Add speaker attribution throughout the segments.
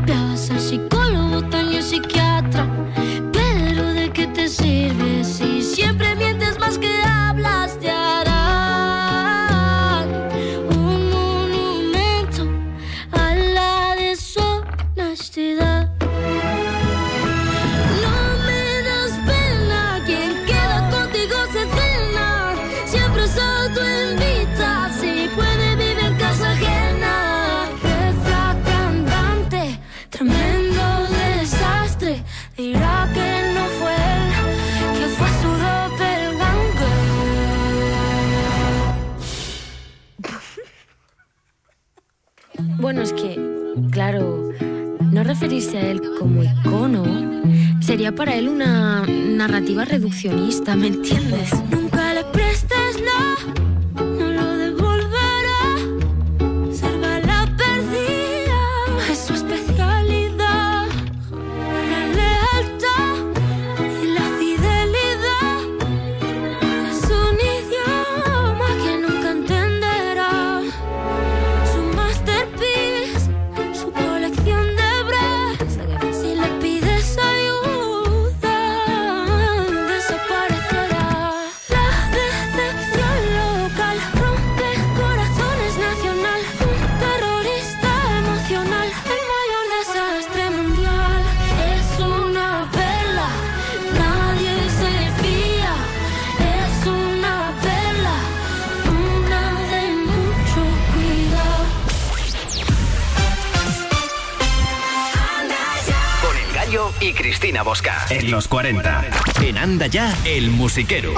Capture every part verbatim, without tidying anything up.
Speaker 1: terapia, vas al psicólogo, también psiquiatra. Pero ¿de qué te sirve si siempre mientes más que hablas? Te harán un monumento a la deshonestidad. No me das pena, quien queda contigo se cena. Siempre es autoinvita, si puede vive en casa ajena. Jefa cantante, tremendo desastre. Dirá que no fue él, que fue su doppelganger. Bueno, es que, claro, no referirse a él como icono sería para él una narrativa reduccionista, ¿me entiendes? Nunca le prestes la, no lo devolverá. Salva la perdida, es su especialidad. La lealtad y la fidelidad es un idioma que nunca entenderá. Su masterpiece, su colección de bras. Si le pides ayuda, desaparecerá. La decepción local rompe corazones nacional. Un terrorista emocional, el mayor desastre mundial. Es una perla, nadie se fía. Es una perla, una de mucho cuidado.
Speaker 2: Con El Gallo y Cristina Bosca. En los cuarenta. En Anda Ya, el musiquero.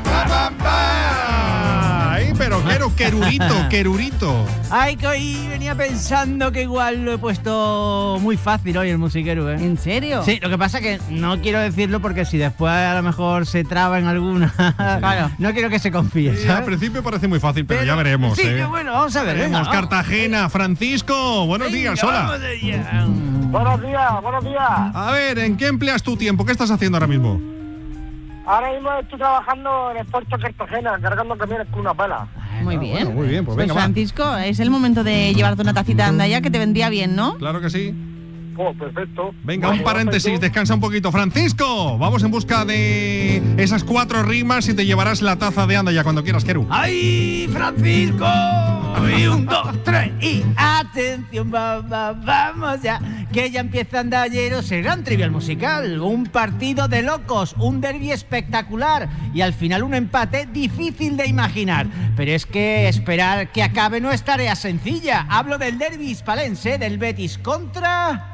Speaker 3: Ay, pero quiero querurito, querurito.
Speaker 4: Ay, que hoy venía pensando que igual lo he puesto muy fácil hoy el musiquero, ¿eh?
Speaker 5: ¿En serio?
Speaker 4: Sí, lo que pasa que no quiero decirlo porque si después a lo mejor se traba en alguna, claro, no quiero que se confíe,
Speaker 3: Sí,
Speaker 4: ¿sabes?
Speaker 3: al principio parece muy fácil, pero, ya veremos.
Speaker 4: Sí,
Speaker 3: ¿eh?
Speaker 4: que bueno, vamos a ver.
Speaker 3: Veremos.
Speaker 4: venga, vamos.
Speaker 3: Cartagena, Francisco, buenos
Speaker 4: Venga,
Speaker 3: días, hola.
Speaker 4: vamos allá.
Speaker 6: Buenos días, buenos días.
Speaker 3: A ver, ¿en qué empleas tu tiempo? ¿Qué estás haciendo ahora mismo?
Speaker 6: Ahora mismo estoy trabajando en el puerto de Cartagena, cargando camiones con una pala.
Speaker 5: Muy
Speaker 3: Ah,
Speaker 5: bien.
Speaker 3: bueno, muy bien, pues
Speaker 5: Pues
Speaker 3: venga, va.
Speaker 5: Francisco, es el momento de llevarte una tacita de Anda Ya, que te vendría bien, ¿no?
Speaker 3: Claro que sí.
Speaker 6: Oh, perfecto.
Speaker 3: Venga,
Speaker 6: Vale,
Speaker 3: un paréntesis, descansa un poquito. Francisco, vamos en busca de esas cuatro rimas y te llevarás la taza de Anda Ya cuando quieras, Keru.
Speaker 4: ¡Ay, Francisco! Y un, dos, tres y atención, va, va, vamos ya, que ya empieza Andallero, será un trivial musical, un partido de locos, un derbi espectacular y al final un empate difícil de imaginar. Pero es que esperar que acabe no es tarea sencilla. Hablo del derbi hispalense, del Betis contra...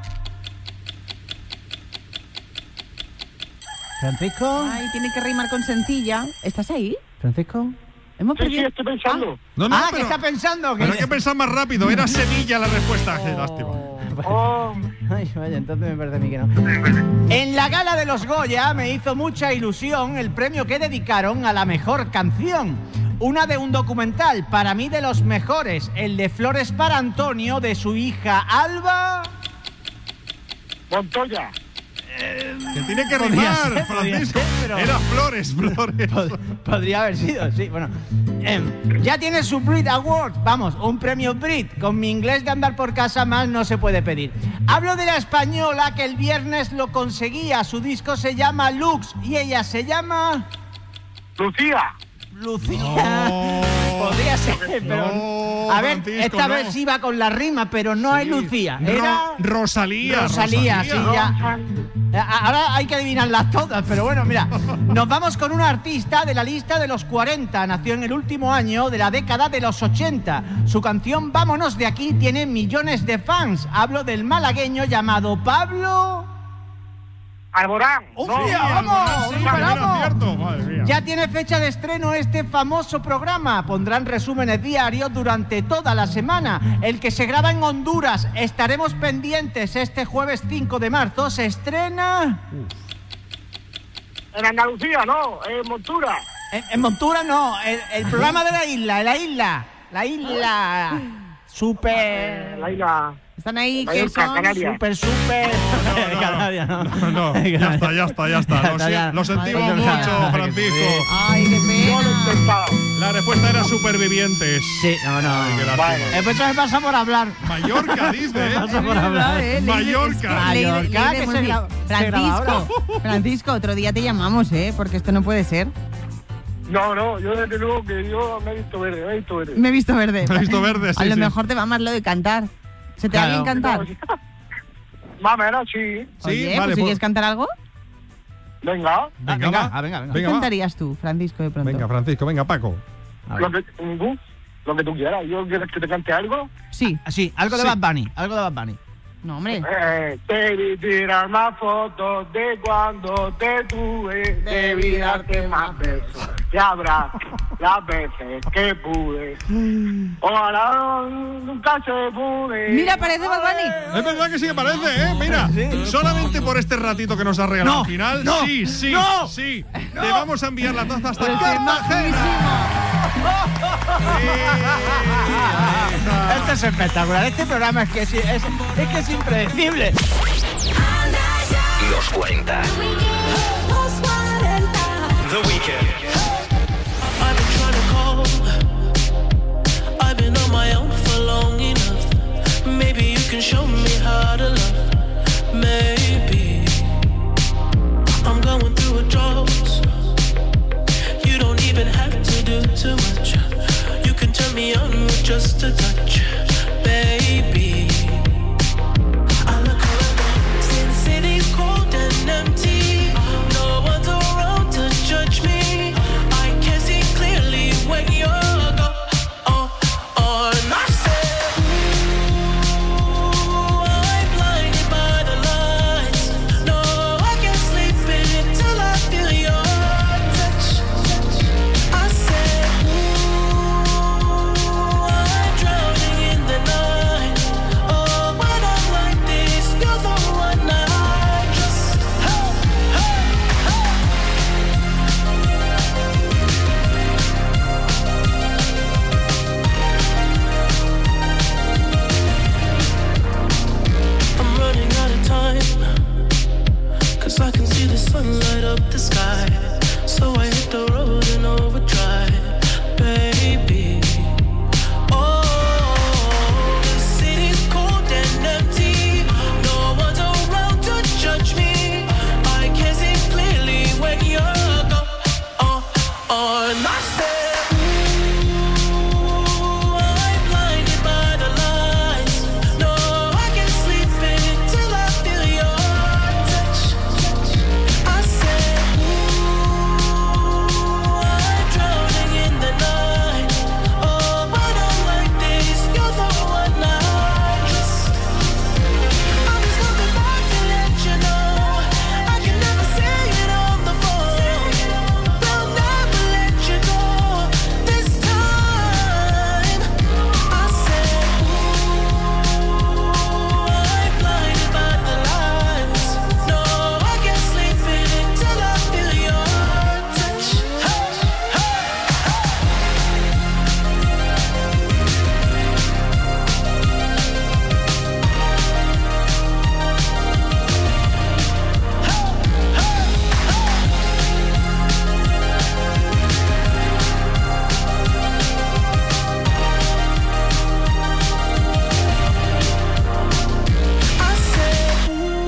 Speaker 4: ¿Francisco?
Speaker 5: Ay, tiene que rimar con sencilla. ¿Estás ahí?
Speaker 4: ¿Francisco?
Speaker 5: Hemos
Speaker 6: Sí, sí,
Speaker 5: perdido.
Speaker 6: estoy pensando.
Speaker 3: No, no,
Speaker 4: ah,
Speaker 3: pero,
Speaker 4: que está pensando. Que
Speaker 3: pero hay que pensar más rápido. Era Sevilla la respuesta. Qué lástima.
Speaker 6: Oh,
Speaker 4: Ay, vaya, entonces me parece a mí que no. En la gala de los Goya me hizo mucha ilusión el premio que dedicaron a la mejor canción. Una de un documental, para mí de los mejores, el de Flores para Antonio, de su hija Alba...
Speaker 6: Montoya.
Speaker 3: Que tiene que
Speaker 4: Podría
Speaker 3: rimar,
Speaker 4: ser, podría
Speaker 3: Francisco.
Speaker 4: ser, pero-
Speaker 3: Era Flores, Flores.
Speaker 4: Pod- podría haber sido, sí, bueno. Em, ya tiene su Brit Award, vamos, un premio Brit. Con mi inglés de andar por casa más no se puede pedir. Hablo de la española que el viernes lo conseguía. Su disco se llama Lux y ella se llama...
Speaker 6: Lucía.
Speaker 4: Lucía.
Speaker 3: No.
Speaker 4: Podría ser, pero...
Speaker 3: No,
Speaker 4: a ver,
Speaker 3: Francisco,
Speaker 4: esta
Speaker 3: no.
Speaker 4: vez iba con la rima, pero no es Lucía. Era...
Speaker 3: Ro- Rosalía.
Speaker 4: Rosalía, sí, ya. A- Ahora hay que adivinarlas todas, pero bueno, mira. Nos vamos con una artista de la lista de los cuarenta. Nació en el último año de la década de los ochenta. Su canción Vámonos de aquí tiene millones de fans. Hablo del malagueño llamado Pablo...
Speaker 6: Alborán.
Speaker 4: ¡Hostia,
Speaker 6: No,
Speaker 4: vamos!
Speaker 3: Sí,
Speaker 4: ¡Superamos!
Speaker 3: era cierto. Madre mía.
Speaker 4: Ya tiene fecha de estreno este famoso programa. Pondrán resúmenes diarios durante toda la semana. El que se graba en Honduras. Estaremos pendientes. Este jueves cinco de marzo se estrena...
Speaker 6: En Andalucía, no, en Montura.
Speaker 4: En, en Montura no, el, el programa de la isla, de la isla. La isla... Super...
Speaker 6: La isla.
Speaker 5: Están ahí, que
Speaker 6: Mallorca,
Speaker 5: son...
Speaker 6: Canarias.
Speaker 4: Super, super... Canarias, no.
Speaker 3: No, no, ya está, ya está, ya está. Lo,
Speaker 4: Ya está, ya.
Speaker 3: si- lo sentimos
Speaker 4: Madre mía.
Speaker 3: mucho, Francisco.
Speaker 5: Ay, qué
Speaker 6: Yo lo he
Speaker 5: pena.
Speaker 6: intentado.
Speaker 3: La respuesta era supervivientes.
Speaker 4: Sí, no, no.
Speaker 3: Ay, qué lástima.
Speaker 6: Vale.
Speaker 4: Eh, pues eso me pasa por hablar.
Speaker 3: Mallorca, dice,
Speaker 4: Me
Speaker 3: ¿eh?
Speaker 4: pasa por hablar.
Speaker 5: Eh, ley de-
Speaker 3: Mallorca.
Speaker 5: ley de-
Speaker 4: Mallorca,
Speaker 5: ley de
Speaker 4: que se
Speaker 5: música.
Speaker 4: graba- se graba
Speaker 5: Francisco, Francisco, otro día te llamamos, ¿eh? Porque esto no puede ser.
Speaker 6: No, no, yo desde luego que yo me he visto verde, me he visto verde.
Speaker 5: Me he visto verde.
Speaker 3: Me he visto verde, sí,
Speaker 5: A lo
Speaker 3: sí.
Speaker 5: mejor te va más lo de cantar. ¿Se te da
Speaker 4: Claro.
Speaker 5: bien cantar?
Speaker 6: Más o menos, sí.
Speaker 3: Sí,
Speaker 5: Oye,
Speaker 3: vale,
Speaker 5: pues si
Speaker 3: pues-
Speaker 5: quieres cantar algo,
Speaker 6: Venga,
Speaker 4: Ah,
Speaker 3: Venga,
Speaker 4: venga,
Speaker 3: va.
Speaker 4: ah, venga, venga.
Speaker 5: ¿qué
Speaker 3: Venga, va.
Speaker 5: cantarías tú, Francisco, de pronto?
Speaker 3: Venga, Francisco, venga, Paco.
Speaker 4: A ver.
Speaker 6: lo que, tú, lo que tú quieras. ¿Yo quieres que te cante algo?
Speaker 5: Sí.
Speaker 4: Ah, sí, algo de
Speaker 3: Sí.
Speaker 4: Bad Bunny, algo de Bad Bunny.
Speaker 5: No, hombre.
Speaker 6: Eh, debí tirar más fotos de cuando te tuve. Debí darte más besos. Y habrá las veces que pude. Ojalá nunca se pude.
Speaker 5: Mira, parece Bad Bunny.
Speaker 3: Es verdad que sí que parece, ¿eh? Mira, solamente por este ratito que nos ha regalado
Speaker 4: No,
Speaker 3: al final,
Speaker 4: no,
Speaker 3: sí, sí,
Speaker 4: no,
Speaker 3: sí. Te vamos a enviar la taza hasta
Speaker 5: Pues es
Speaker 3: Cartagena.
Speaker 4: Esto es espectacular. Este programa es que es, es, es que es impredecible.
Speaker 2: Los cuarenta. The Weeknd.
Speaker 7: I've been trying to call. I've been on my own for long enough. Maybe you can show me how to love. Maybe I'm going through a drought. You don't even have to do too much. You can turn me on with just a touch, baby. I look around, see the city's cold and empty. No one's around to judge me. I can see clearly when you're gone. Oh, oh, and I said, ooh, I'm blinded by the lights. No, I can't sleep until I feel your touch. I said, ooh, I'm drowning in the night. Oh, when I'm like this, you're the one I trust. Hey, hey, hey. I'm running out of time, 'cause I can see the sun light up the sky. So I hit the road in overdrive, baby. Oh, the city's cold and empty. No one's around to judge me. I can see clearly when you're gone. Oh, oh, and I said, ooh, I'm blinded by the lights. No, I can't sleep until I feel your touch. I said, ooh, I'm drowning in the night. Oh, when I'm like this, you're the one I trust. I'm just coming back to let you know I can never say it on the phone. They'll never let you go this time. I said, ooh, I'm blinded by the lights. No, I can't sleep until I feel your touch. Hey, hey, I said,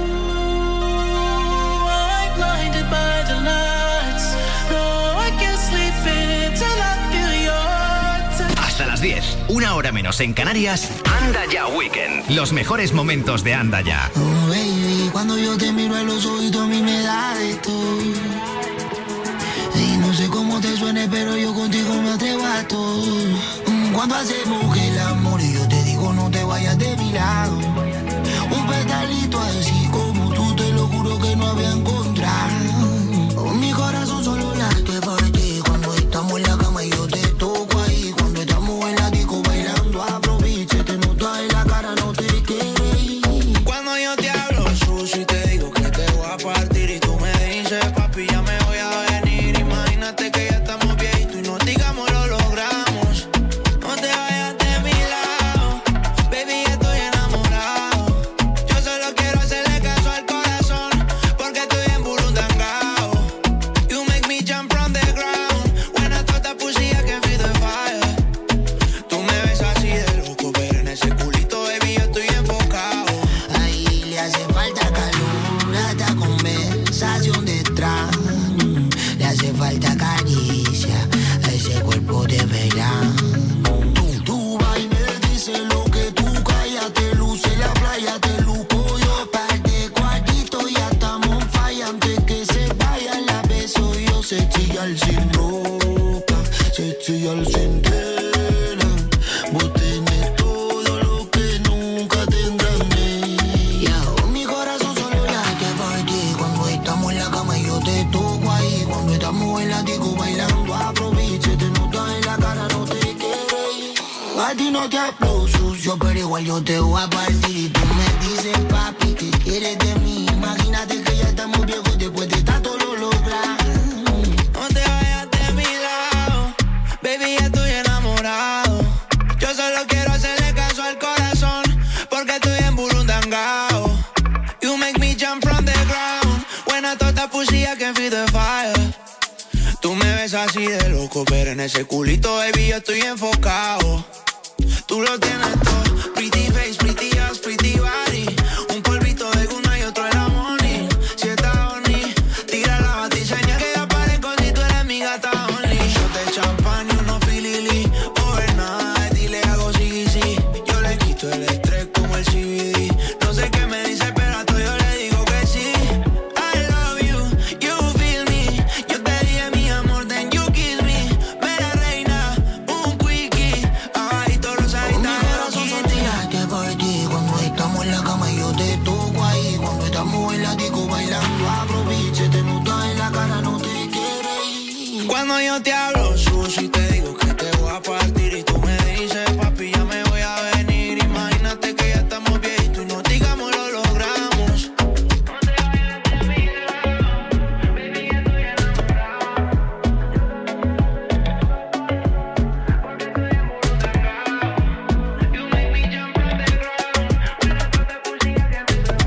Speaker 7: ooh, I'm blinded by the lights. No, I can't sleep until I feel your touch.
Speaker 2: Hasta las diez, una hora menos en Canarias. Anda Ya Weekend. Los mejores momentos de Anda Ya.
Speaker 8: Oh, baby, cuando yo te miro a los ojitos a mí me da de todo. Y no sé cómo te suene, pero yo contigo me atrevo a todo. Mm, Cuando hacemos el amor y yo te digo no te vayas de mi lado. Un pedalito así como tú, te lo juro que no había encontrado. Oh, mi corazón solo late por ti. Cuando estamos en la cama y yo te toco ahí. Cuando estamos en la disco bailando, aproveche, te noto en la cara, no te quieres ir. Cuando yo te hablo sucio y te digo que te voy a partir y tú me dices, papi, ya me voy a venir. Imagínate que ya estamos viejitos y nos digamos lo logramos. No te vayas de mi lado. hace falta calor, hasta conversación de extraño. Le hace falta caricia a ese cuerpo de verano. Tú, tú vas y me dices lo que tú callas, te luce en la playa, te luco yo. Par de cuartitos ya estamos falla, antes que se vaya la beso yo. Se chilla sin ropa, se chilla sin tela. Vos tenés todo lo que nunca tendrán ella. Oh, mi corazón solo late por ti. Cuando estamos en la cama yo te toco ahí. Cuando estamos en la disco bailando aproveche. Te notas en la cara, no te quieres ir. A ti no te hablo sucio, pero igual yo te voy a partir. Y tú me dices, papi, ¿qué quieres de mí? Imagínate que ya estamos viejos después de tanto lo logramos.
Speaker 7: No te vayas de mi lado, baby, ya estoy enamorado. Yo solo quiero hacerle caso al corazón, porque estoy en burundangao. You make me jump from the ground, when I thought that pussy I can feel the fire. Tú me ves así de loco, pero en ese culito, baby, yo estoy enfocado. Tú lo tienes todo, pretty face, pretty ass, pretty body. Un polvito de Guna y otro de la Money. Si estás honey, tira la batiseña que ya parezco si tú eres mi gata only. Shot de champán y unos filili, overnight, y le hago sí, sí. Yo le quito el estrés como el C B D. No sé qué me dice, pero a todo yo le digo que sí. I love you, you feel me. Yo te dije mi amor, then you kiss me. Mera reina, un quickie. Ay, todos los
Speaker 8: Oh, mi corazón solo late por ti. Cuando estamos en la cama yo te toco ahí. Cuando estamos en la disco bailando aproveche. Te notas en la cara, no te quieres ir.
Speaker 7: Cuando yo te hablo sucio y te digo que te voy a partir y tú me dices, papi, ya me voy a venir. Imagínate que ya estamos viejitos y no digamos lo logramos. No te vayas de mi lado, baby, ya estoy enamorado. Porque estoy en burundangao. You make me jump from the ground, when I thought that pussy I can feel the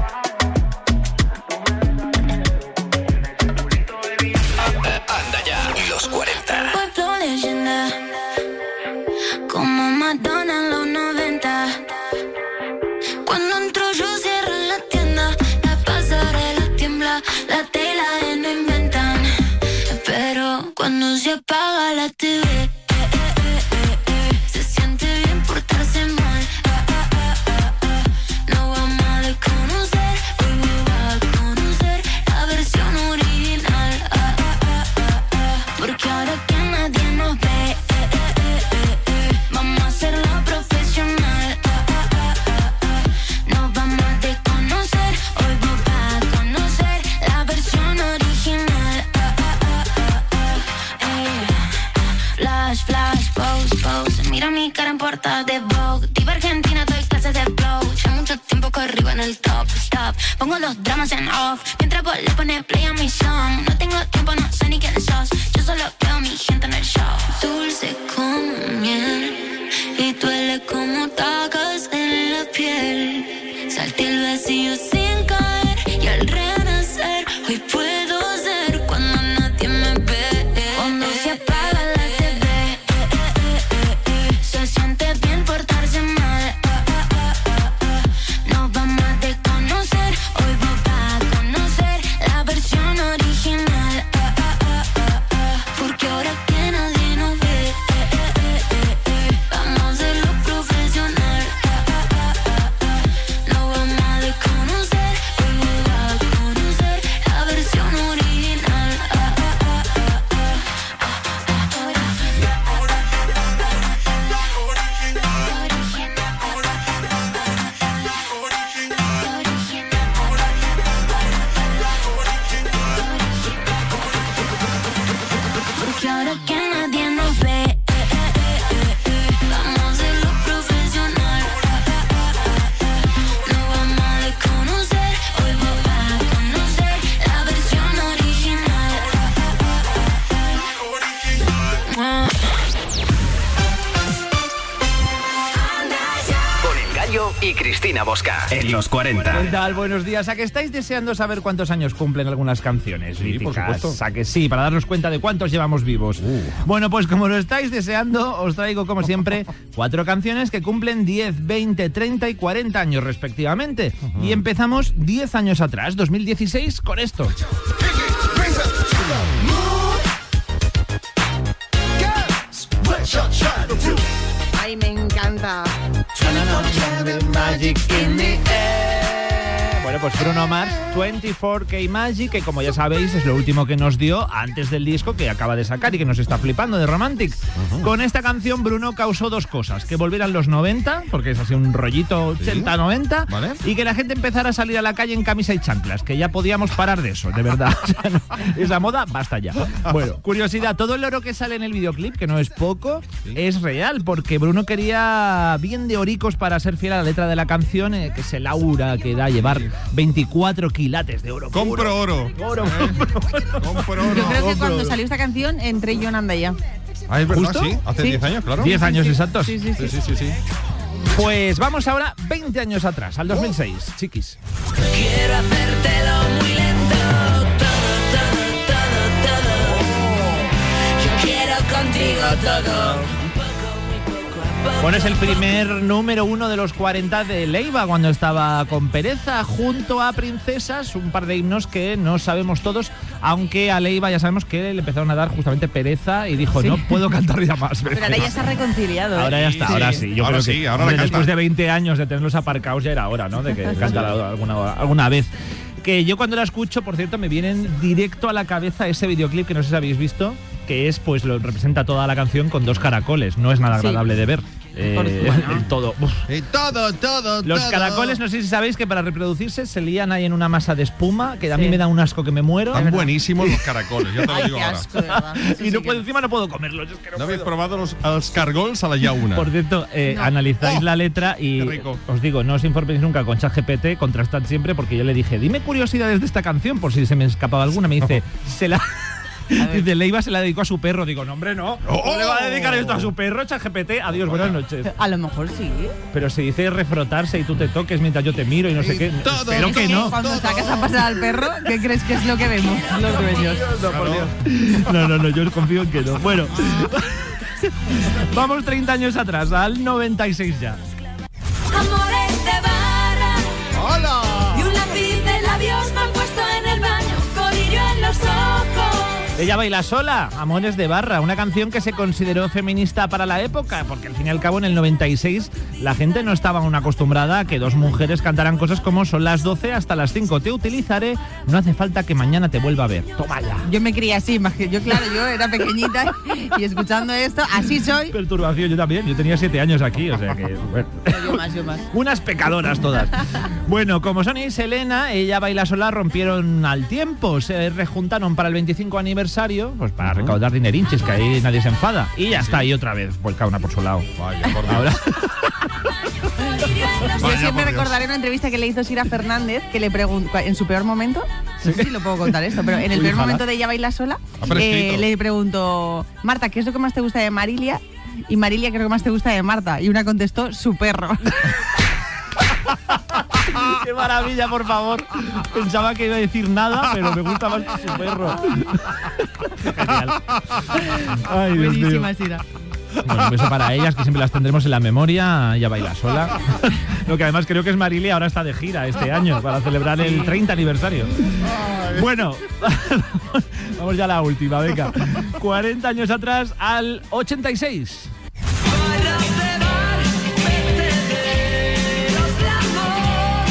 Speaker 7: fire.
Speaker 2: Anda ya, los cuarenta.
Speaker 1: Voy floreciendo como Madonna en los noventa. Cuando entro yo cierro la tienda, la pasarela tiembla, la tela de no inventan. Pero cuando se apaga la T V, eh, eh, eh, eh, eh, se siente bien portarse mal. Ah, ah, ah, ah, ah. No vamos a desconocer, hoy va a conocer la versión original. Ah, ah, ah, ah, ah. Porque ahora que nadie nos ve, eh, eh, eh, eh, eh, vamos a hacerlo profesional. Ah, ah, ah, ah, ah. Nos vamos a desconocer, hoy vos vas a conocer la versión original. Ah, ah, ah, ah, ah. Eh. Flash, flash, pose, pose. Mira mi cara en portada de Vogue. Diva argentina, doy clases de flow. Ya mucho tiempo corrido en el top, stop. Pongo los dramas en off, mientras vos le pones play a mi song. No tengo tiempo, no sé ni quién sos. Yo solo veo a mi gente en el show. Dulce como miel y duele como tacas en la piel. Salté el vacío sin caer y al renacer hoy puedo ser cuando nadie me ve. Cuando se apaga la T V, eh, eh, eh, eh, eh, se siente bien portarse mal. Ah, ah, ah, ah, ah. Nos vamos a desconocer, hoy vos vas a conocer la versión original. Ah, ah, ah, ah, ah. Porque ahora que nadie nos ve, eh, eh, eh, eh, eh, vamos a hacerlo profesional. Ah, ah, ah, ah, ah. Nos vamos a desconocer.
Speaker 2: Cristina Bosca, en los cuarenta.
Speaker 4: ¿Qué tal? Buenos días. ¿A que estáis deseando saber cuántos años cumplen algunas canciones?
Speaker 3: Sí, por
Speaker 4: míticas?
Speaker 3: supuesto.
Speaker 4: ¿A que sí? Para darnos cuenta de cuántos llevamos vivos.
Speaker 3: Uh.
Speaker 4: Bueno, pues como lo estáis deseando, os traigo, como siempre, cuatro canciones que cumplen diez, veinte, treinta y cuarenta años respectivamente. Uh-huh. Y empezamos diez años atrás, dos mil dieciséis, con esto.
Speaker 5: Ay, me encanta.
Speaker 4: Bueno, pues Bruno Mars, veinticuatro K Magic, que como ya sabéis es lo último que nos dio antes del disco que acaba de sacar y que nos está flipando, de Romantic. Uh-huh. Con esta canción Bruno causó dos cosas: que volvieran los noventa, porque es así un rollito ochenta noventa, ¿vale? Y que la gente empezara a salir a la calle en camisa y chanclas, que ya podíamos parar de eso, de verdad. O sea, no, esa moda, basta ya. Bueno, curiosidad, todo el oro que sale en el videoclip, que no es poco, sí, es real, porque Bruno quería bien de oricos para ser fiel a la letra de la canción, eh, que es el aura que da llevar veinticuatro quilates de oro.
Speaker 3: Compro oro.
Speaker 4: Oro,
Speaker 3: ¿Eh?
Speaker 4: compro oro.
Speaker 3: Compro oro.
Speaker 5: Yo creo que
Speaker 4: Compro
Speaker 5: cuando
Speaker 4: oro.
Speaker 5: salió esta canción entré yo en Andaya.
Speaker 3: Ah, es verdad,
Speaker 4: ¿Justo?
Speaker 3: sí. Hace
Speaker 5: Sí.
Speaker 3: diez años, claro.
Speaker 4: diez años exactos.
Speaker 5: Sí, sí, sí.
Speaker 3: Sí, sí, sí, sí.
Speaker 4: Pues vamos ahora veinte años atrás, al dos mil seis, chiquis.
Speaker 7: Quiero hacértelo muy lento, todo, todo, todo, todo. Yo quiero contigo todo.
Speaker 4: Bueno, es el primer número uno de los cuarenta de Leiva, cuando estaba con Pereza, junto a Princesas, un par de himnos que no sabemos todos, aunque a Leiva ya sabemos que le empezaron a dar justamente pereza y dijo,
Speaker 5: Sí.
Speaker 4: no puedo cantar ya más veces.
Speaker 5: Pero ahora ya se ha reconciliado. ¿eh?
Speaker 4: Ahora ya está,
Speaker 3: Sí.
Speaker 4: ahora sí. Yo
Speaker 3: Ahora
Speaker 4: creo
Speaker 3: sí,
Speaker 4: que
Speaker 3: ahora
Speaker 4: hombre,
Speaker 3: la canta.
Speaker 4: después de veinte años de tenerlos aparcados ya era hora, ¿no? De que cantara alguna, alguna vez. Que yo cuando la escucho, por cierto, me vienen directo a la cabeza ese videoclip que no sé si habéis visto, que es, pues, lo representa toda la canción con dos caracoles. No es nada
Speaker 5: Sí.
Speaker 4: agradable de ver. Eh,
Speaker 5: Por- bueno.
Speaker 4: el todo. Uf.
Speaker 3: Y todo, todo,
Speaker 4: Los
Speaker 3: todo.
Speaker 4: caracoles, no sé si sabéis que para reproducirse se lían ahí en una masa de espuma, que a mí
Speaker 5: Sí.
Speaker 4: me da un asco que me muero.
Speaker 3: Están buenísimos los caracoles, ya te lo
Speaker 5: Ay,
Speaker 3: digo
Speaker 5: qué
Speaker 3: ahora.
Speaker 5: asco, de verdad. Eso
Speaker 4: Y
Speaker 5: sí
Speaker 4: no
Speaker 5: que
Speaker 4: puedo, encima no puedo comerlos. Es que no
Speaker 3: ¿No habéis
Speaker 4: puedo.
Speaker 3: probado los, los cargols a la ya una?
Speaker 4: Por cierto, eh,
Speaker 5: No.
Speaker 4: analizáis
Speaker 3: Oh,
Speaker 4: la letra y
Speaker 3: qué rico.
Speaker 4: os digo, no os informéis nunca con ChatGPT, contrastad siempre, porque yo le dije, dime curiosidades de esta canción por si se me escapaba alguna. Me dice, se la... Dice, Leiva se la dedicó a su perro. Digo, no, hombre, no.
Speaker 3: Oh.
Speaker 4: ¿Cómo le va a dedicar esto a su perro? ChatGPT, adiós, buenas noches.
Speaker 5: A lo mejor sí.
Speaker 4: Pero se dice refrotarse y tú te toques mientras yo te miro y no sé
Speaker 3: Y
Speaker 4: qué.
Speaker 3: todo.
Speaker 4: Espero que no.
Speaker 5: Cuando sacas a pasar al perro, ¿qué crees que es lo que vemos los dueños?
Speaker 4: No, por Dios. No, no, no, yo confío en que no. Bueno, vamos treinta años atrás, al noventa y seis ya.
Speaker 1: Amores de barra
Speaker 3: ¡Hola!
Speaker 1: y un lápiz de labios me han puesto en el baño, colillo en los ojos.
Speaker 4: Ella baila sola, Amores de Barra, una canción que se consideró feminista para la época, porque al fin y al cabo en el noventa y seis la gente no estaba aún acostumbrada a que dos mujeres cantaran cosas como son las doce hasta las cinco, te utilizaré, no hace falta que mañana te vuelva a ver. Toma ya.
Speaker 5: Yo me crié así, imagi- yo claro, yo era pequeñita y escuchando esto, así soy.
Speaker 4: Perturbación, yo también, yo tenía siete años aquí, o sea que... Bueno.
Speaker 5: Yo más, yo más.
Speaker 4: Unas pecadoras todas. Bueno, como Sonia y Selena, ella baila sola, rompieron al tiempo, se rejuntaron para el veinticinco aniversario, pues para recaudar dinerinches, que ahí nadie se enfada. Y ya está ahí otra vez, vuelca una por su lado.
Speaker 3: Vaya, por Dios.
Speaker 4: Ahora,
Speaker 5: Yo
Speaker 3: Vaya,
Speaker 5: siempre
Speaker 3: por Dios.
Speaker 5: recordaré una entrevista que le hizo Sira Fernández, que le preguntó, en su peor momento, no sé si lo puedo contar esto, pero en el
Speaker 4: Uy,
Speaker 5: peor
Speaker 4: ojalá.
Speaker 5: momento de ella baila sola,
Speaker 3: Ha prescrito.
Speaker 5: eh, le preguntó, Marta, ¿qué es lo que más te gusta de Marilia? Y Marilia, ¿qué es lo que más te gusta de Marta? Y una contestó, su perro.
Speaker 4: qué maravilla, por favor. Pensaba que iba a decir nada, pero me gusta más que su perro. Genial. Ay, Dios mío.
Speaker 5: Buenísima, Sira.
Speaker 4: Bueno, un beso para ellas, que siempre las tendremos en la memoria. Ella baila sola. Lo que además creo que es Marilia, ahora está de gira este año para celebrar el treinta aniversario. Bueno, vamos ya a la última, venga. cuarenta años atrás, al ochenta y seis.
Speaker 7: Barras de bar, vertederos de amor.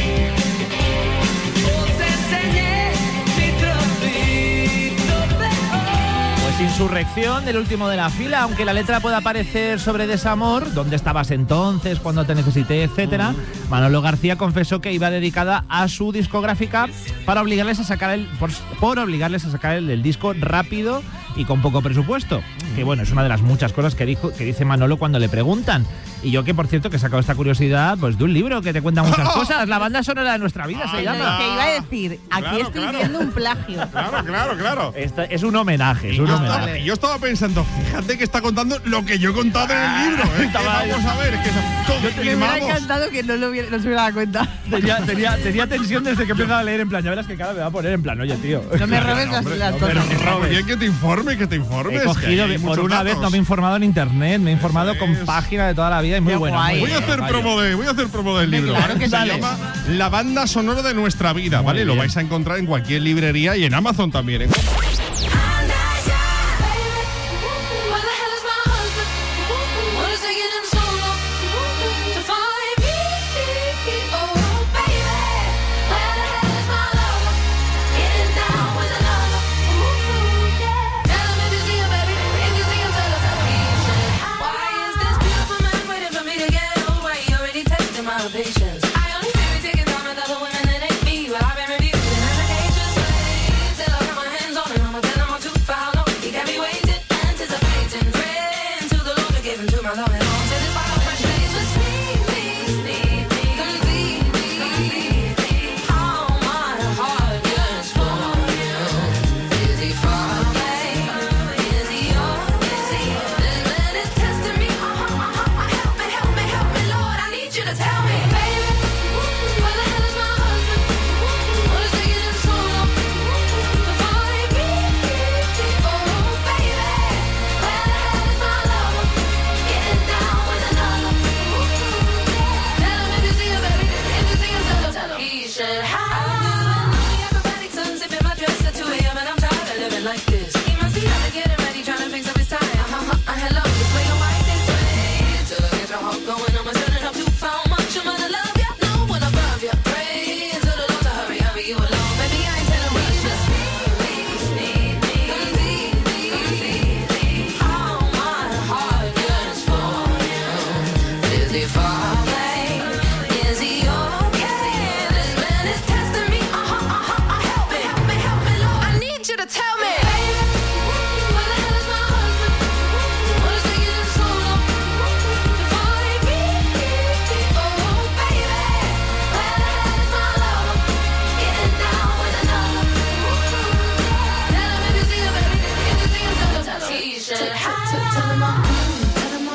Speaker 7: Os enseñé mi trocito peor.
Speaker 4: Pues insurrección del último de la fila, aunque la letra pueda parecer sobre desamor, ¿dónde estabas entonces, cuando te necesité, etcétera? Manolo García confesó que iba dedicada a su discográfica para obligarles a sacar el por, por obligarles a sacar el del disco rápido y con poco presupuesto. que bueno, es una de las muchas cosas que, dijo, que dice Manolo cuando le preguntan. Y yo que, por cierto, que he sacado esta curiosidad pues de un libro que te cuenta muchas cosas. La banda sonora de nuestra vida
Speaker 3: Ah,
Speaker 4: se
Speaker 5: Lo
Speaker 4: llama.
Speaker 5: que iba a decir, aquí
Speaker 3: Claro,
Speaker 5: estoy
Speaker 3: claro.
Speaker 5: viendo un plagio.
Speaker 3: Claro, claro, claro.
Speaker 4: Esto es un homenaje, es
Speaker 3: Y
Speaker 4: un
Speaker 3: yo,
Speaker 4: homenaje.
Speaker 3: estaba, y yo estaba pensando, fíjate que está contando lo que yo he contado en el libro. ¿eh? Que
Speaker 4: Estaba ahí.
Speaker 3: vamos a ver, que
Speaker 4: Yo te-
Speaker 5: Me hubiera
Speaker 3: confirmamos.
Speaker 5: encantado que no, lo hubiera, no se hubiera dado cuenta.
Speaker 4: Tenía, tenía, tenía tensión desde que empezaba a leer en plan. Ya verás que cada me va a poner en plan, oye, tío.
Speaker 5: No me robes las,
Speaker 3: hombre,
Speaker 5: las
Speaker 4: no,
Speaker 5: cosas.
Speaker 4: pero-
Speaker 3: Está muy bien que te informe, que te informes.
Speaker 4: He cogido,
Speaker 3: que hay
Speaker 4: por
Speaker 3: muchos
Speaker 4: una vez
Speaker 3: datos.
Speaker 4: no me he informado en internet, me he informado
Speaker 3: Eso
Speaker 4: con
Speaker 3: es.
Speaker 4: página de toda la vida y muy
Speaker 5: Qué
Speaker 4: buena.
Speaker 5: guay.
Speaker 4: muy
Speaker 3: Voy a
Speaker 4: buena,
Speaker 3: hacer
Speaker 4: Gallo.
Speaker 3: promo de, voy a hacer promo del libro.
Speaker 5: claro que
Speaker 3: Se
Speaker 5: sí.
Speaker 3: llama La banda sonora de nuestra vida, ¿vale? Lo
Speaker 4: bien.
Speaker 3: vais a encontrar en cualquier librería y en Amazon también. ¿eh?
Speaker 1: Where the hell is my husband? What is taking him so long to find me? Oh, baby, where the hell is my lover? Getting down with another. Ooh, yeah. Tell him if you see him, baby. If you see him, tell him he said, why is this beautiful man waiting for me to get over? He already tested my patience. I only feel it taking time with other women that ain't me. Well, I've been refusing applications. Wait till I put my hands on him. I'ma tell him I'm too far along. He got me waiting, anticipating, praying to the Lord to give him to my love and all. Till this fire fresh face was sneak me, sneak me, complete me, complete me. How my heart yearns for you. Is he far away? Is he yours? Is he? This man is testing me. Uh, uh, uh, uh, help me, help me, help me, Lord. I need you to tell me, baby, where the hell is my husband? What is taking him so long to find me? Oh, baby, where the hell is my lover? Getting down with another. Tell him if you see him, baby. If you see him, tell him, tell him. He should have. Acrobatic tongue, sipping my dress at two a.m. and I'm tired of living like this. He must be out to get him ready, trying to fix up his tie. Uh, uh, uh, hello, this way, don't like this way. Till I get your heart going, I'ma turn it up too far. Much I'm gonna love ya, no one above ya. Pray to the Lord to hurry, hurry you along. Baby, I ain't telling rush ya. Sneak me, sneak me, complete me, complete me. How my heart yearns for you. Is he far away? Is he okay? This man is testing me. Uh-huh, uh-huh, uh, help me, help me, help me, Lord. I need you to tell me. Baby, where the hell is my husband? What is taking him so long to find me? Oh, baby, where the hell is my lover? Getting down with another. Tell him if you see him, baby. If you see him, tell him, tell him. He should have. Tell him I'm, tell him I'm,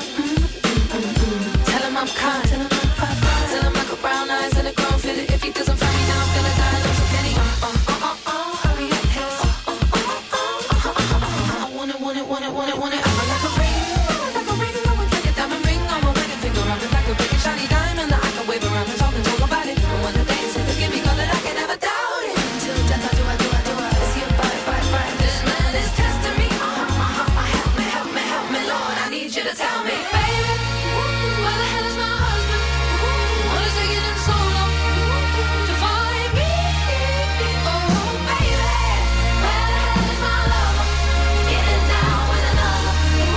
Speaker 1: tell him I'm kind. Tell him I'm fine, fine. Tell him I got brown eyes and a grown fit. If he doesn't find me now, I'm gonna die. No, so can he? Uh, uh, uh, uh, uh, hurry up, hey. Uh, uh, uh, uh, uh, uh, uh, uh, I want it, want it, want it, want it, want it. I'm like a ring, like a ring. I would like a diamond ring on my wedding finger. I'm like a big and shiny diamond that I can wave around and talk and talk about it. And when the day is here, forgive me, 'cause I can never doubt it. Until death, I do, I do, I do. I see it, bye, bye, bye. This man is testing me. Uh, uh, uh, uh, help me, help me, help me, Lord. I need you to tell me, baby, where the hell is my husband? What is taking him so long to find me? Oh, baby, where the hell is my lover? Getting down with another.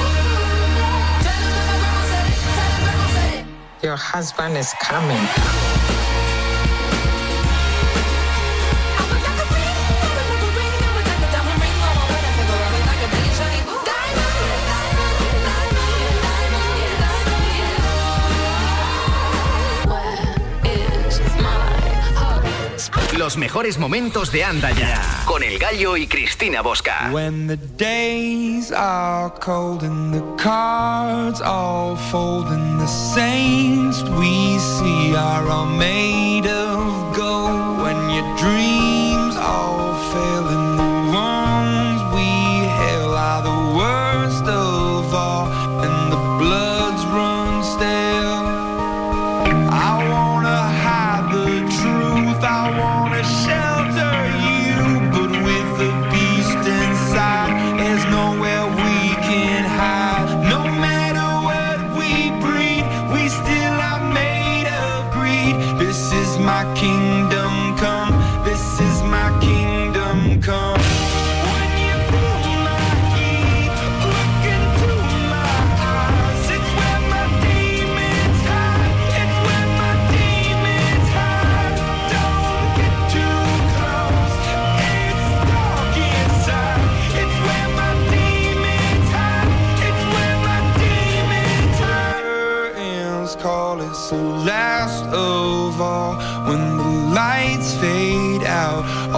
Speaker 1: Tell him that my grandma said it. Tell him grandma said it.
Speaker 9: Your husband is coming.
Speaker 1: I would like a ring, I would like a ring, I would like a diamond ring on my wedding finger. I would like a big and shiny diamond, diamond, diamond, diamond, diamond. Where is my husband?
Speaker 2: Los mejores momentos de Anda Ya. Con El Gallo y Cristina Bosca.
Speaker 10: When the days are cold and the cards all fold and the saints we see are all made of gold, when your dreams all fail and the ones we hail are the worst of all and the bloods run stale. I wanna hide the truth, I wanna shelter you, but with the beast inside, there's nowhere we can hide. No matter what we breed, we still are made of greed. This is my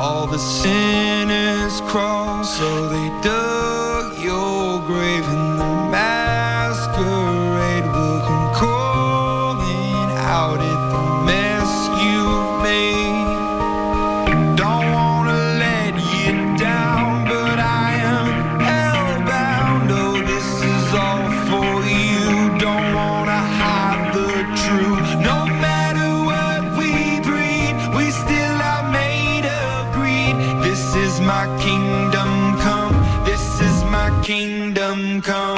Speaker 10: all the sinners crawl. So they dug your grave and the masquerade will come crawling out at the mess you've made. Don't wanna let you down, but I am hellbound. Oh, this is all for you. Don't wanna hide the truth. No matter what we breed, we still are made of greed. This is my kingdom come. This is my kingdom come.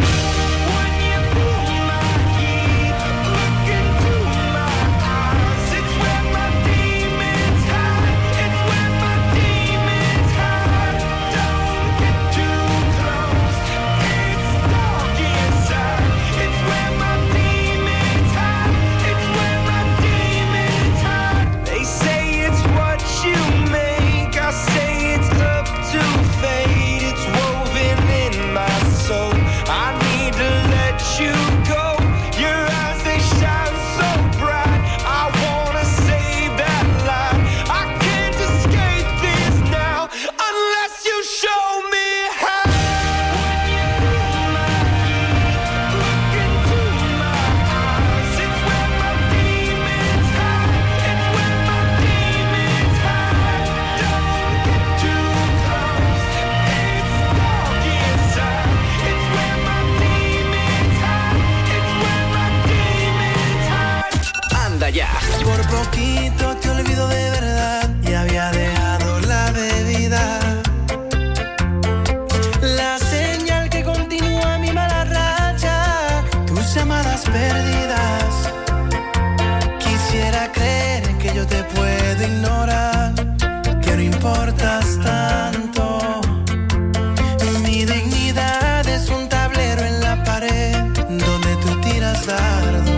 Speaker 7: Por poquito te olvido de verdad y había dejado la bebida. La señal que continúa mi mala racha, tus llamadas perdidas. Quisiera creer que yo te puedo ignorar, que no importas tanto. Mi dignidad es un tablero en la pared donde tú tiras dardos.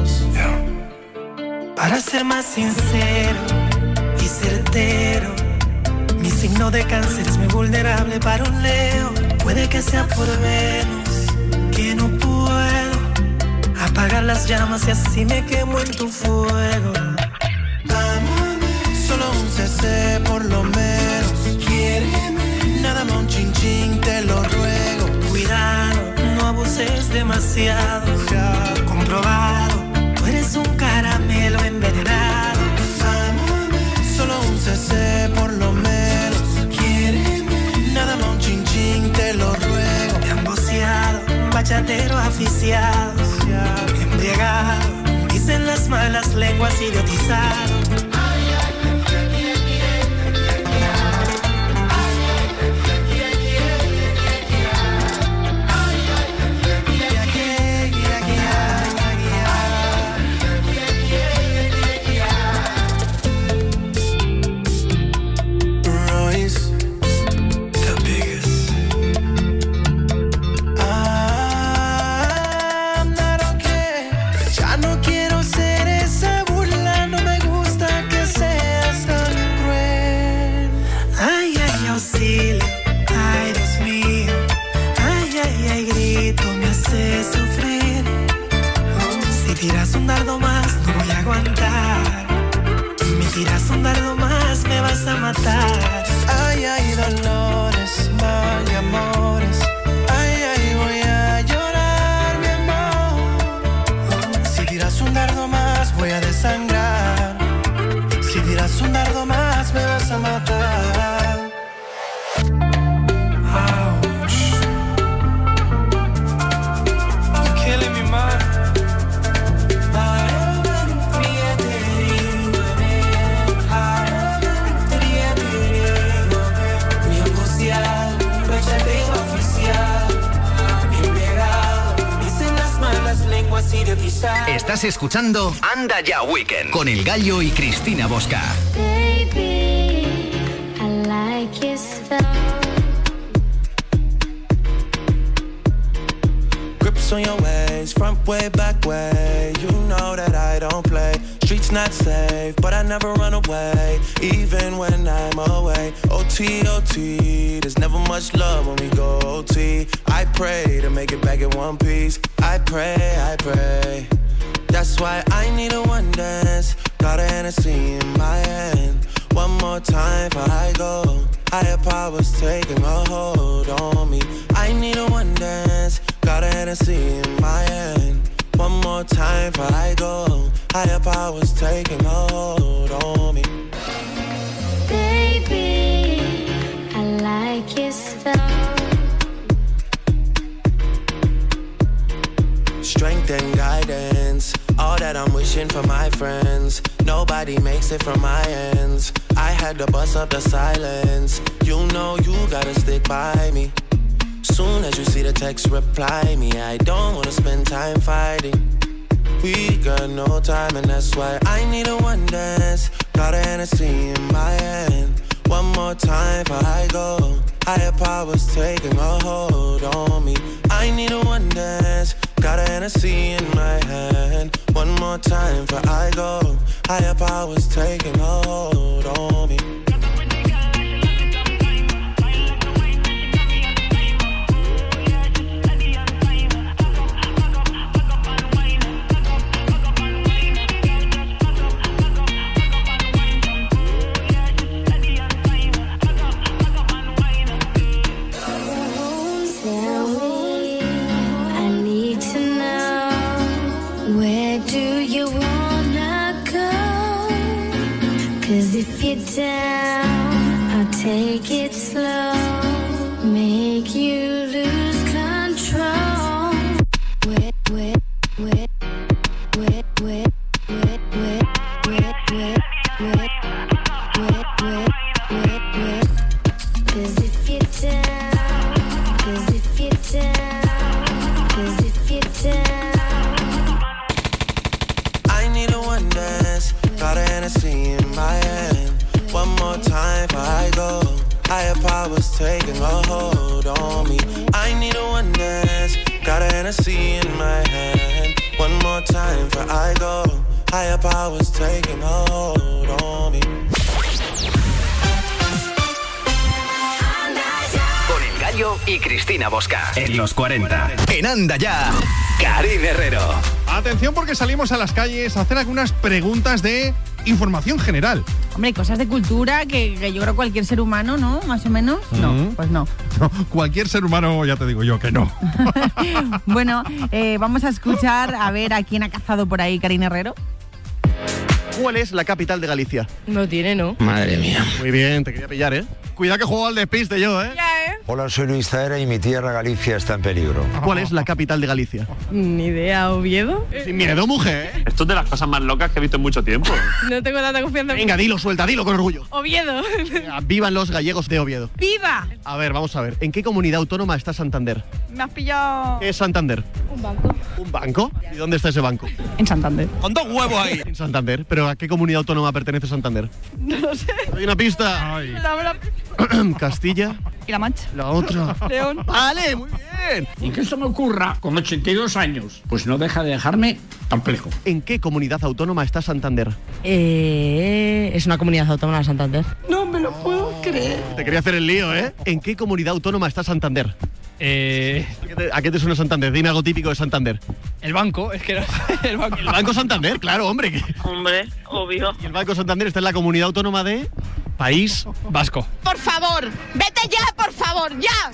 Speaker 7: Para ser más sincero y certero, mi signo de cáncer es muy vulnerable para un Leo. Puede que sea por Venus, que no puedo apagar las llamas y así me quemo en tu fuego. Amame, solo un C C por lo menos. Quiéreme, nada más un chin chin, te lo ruego. Cuidado, no abuses demasiado, ya comprobado. Tú eres un caramelo envenenado. Amame, solo un C C por lo menos. Quiéreme, nada más un chin chin, te lo ruego. Emboceado, bachatero aficiado, embriagado, dicen las malas lenguas, idiotizado. Tiras un dardo más, no voy a aguantar. Me tiras un dardo más, me vas a matar. Ay, ay, dolores, mal y amores. Ay, ay, voy a llorar, mi amor. Si tiras un dardo más, voy a desangrar. Si tiras un dardo más, me vas a matar. Ouch. You're killing me, man.
Speaker 2: Estás escuchando Anda Ya Weekend con El Gallo y Cristina Bosca.
Speaker 1: Baby, I like your style.
Speaker 9: Grips on your ways, front way, back way. You know that I don't play. Streets not safe, but I never run away, even when I'm away. O T, O T, there's never much love when we go O T. I pray to make it back in one piece. I pray, I pray. That's why I need a one dance. Got a Hennessy in my hand. One more time before I go. Higher powers taking a hold on me. I need a one dance, got a Hennessy in my hand. One more time before I go. Higher powers taking a hold on me.
Speaker 1: Baby, I like your style.
Speaker 9: Strength and guidance, all that I'm wishing for my friends. Nobody makes it from my ends. I had to bust up the silence. You know you gotta stick by me. Soon as you see the text, reply me. I don't wanna spend time fighting. We got no time and that's why I need a one dance. Got a Hennessy in my hand. One more time before I go. Higher powers taking a hold on me. I need a one dance. Got a Hennessy in my hand. One more time before I go. Higher powers taking a hold on me.
Speaker 1: If you're down, I'll take it slow. Make you lose control. Wet, wet, wet, wet, wet, wet, wet, wet, wet, wet, wet, wet, wet, wet. 'Cause if you're down, 'cause if you're down, 'cause if you're down.
Speaker 9: I need a one dance. Got a Hennessy in my hand. One more time before I go. Higher powers taking a hold on me. I need a one dance. Got a Hennessy in my hand. One more time before I go. Higher powers taking a hold on me.
Speaker 2: Con El Gallo y Cristina Bosca. En los cuarenta. En Anda Ya, Karime Herrero.
Speaker 3: Atención porque salimos a las calles a hacer algunas preguntas de información general.
Speaker 5: Hombre, cosas de cultura que, que yo creo cualquier ser humano, ¿no? Más o menos. No,
Speaker 3: Mm.
Speaker 5: pues no.
Speaker 3: No, cualquier ser humano, ya te digo yo que no.
Speaker 5: Bueno, eh, vamos a escuchar a ver a quién ha cazado por ahí Karime Herrero.
Speaker 11: ¿Cuál es la capital de Galicia?
Speaker 12: No tiene, ¿no?
Speaker 11: Madre mía. Muy bien, te quería pillar, ¿eh? Cuidado que juego al despiste yo, ¿eh?
Speaker 13: Hola, soy Luis Zaera y mi tierra Galicia está en peligro.
Speaker 11: ¿Cuál es la capital de Galicia?
Speaker 12: Ni idea, ¿Oviedo?
Speaker 11: Sin miedo, mujer.
Speaker 14: Esto es de las cosas más locas que he visto en mucho tiempo.
Speaker 12: No tengo tanta confianza.
Speaker 11: Venga, dilo, suelta, dilo con orgullo.
Speaker 12: Oviedo.
Speaker 11: Venga, vivan los gallegos de Oviedo.
Speaker 12: ¡Viva!
Speaker 11: A ver, vamos a ver. ¿En qué comunidad autónoma está Santander?
Speaker 12: Me has pillado.
Speaker 11: ¿Qué es Santander?
Speaker 12: Un banco.
Speaker 11: ¿Un banco? ¿Y dónde está ese banco?
Speaker 12: En Santander.
Speaker 11: Con dos huevos ahí. En Santander. ¿Pero a qué comunidad autónoma pertenece Santander?
Speaker 12: No lo sé.
Speaker 11: Hay una pista.
Speaker 12: Dame la-
Speaker 11: Castilla.
Speaker 12: ¿Y la Mancha?
Speaker 11: La otra.
Speaker 12: León.
Speaker 11: Vale, muy bien.
Speaker 15: Y que esto me ocurra con ochenta y dos años, pues no deja de dejarme perplejo.
Speaker 11: ¿En qué comunidad autónoma está Santander?
Speaker 12: Eh, es una comunidad autónoma de Santander.
Speaker 15: No me lo puedo creer.
Speaker 11: Te quería hacer el lío, ¿eh? ¿En qué comunidad autónoma está Santander?
Speaker 16: Eh,
Speaker 11: ¿A qué te, a qué te suena Santander? Dime algo típico de Santander.
Speaker 16: el banco, es que no, el banco.
Speaker 11: El Banco Santander, claro, hombre. que-
Speaker 17: Hombre, obvio.
Speaker 11: Y el Banco Santander está en la comunidad autónoma de País
Speaker 16: Vasco.
Speaker 12: Por favor, vete ya, por favor, ya.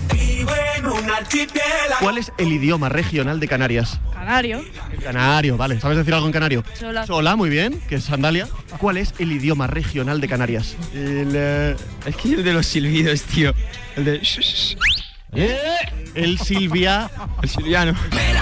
Speaker 11: ¿Cuál es el idioma regional de Canarias?
Speaker 12: Canario.
Speaker 11: Canario, vale. ¿Sabes decir algo en canario?
Speaker 12: Sola.
Speaker 11: Sola, muy bien, que es sandalia. ¿Cuál es el idioma regional de Canarias?
Speaker 16: El, eh, es que el de los silbidos, tío. El de...
Speaker 11: ¿Eh? El Silvia.
Speaker 16: El silviano.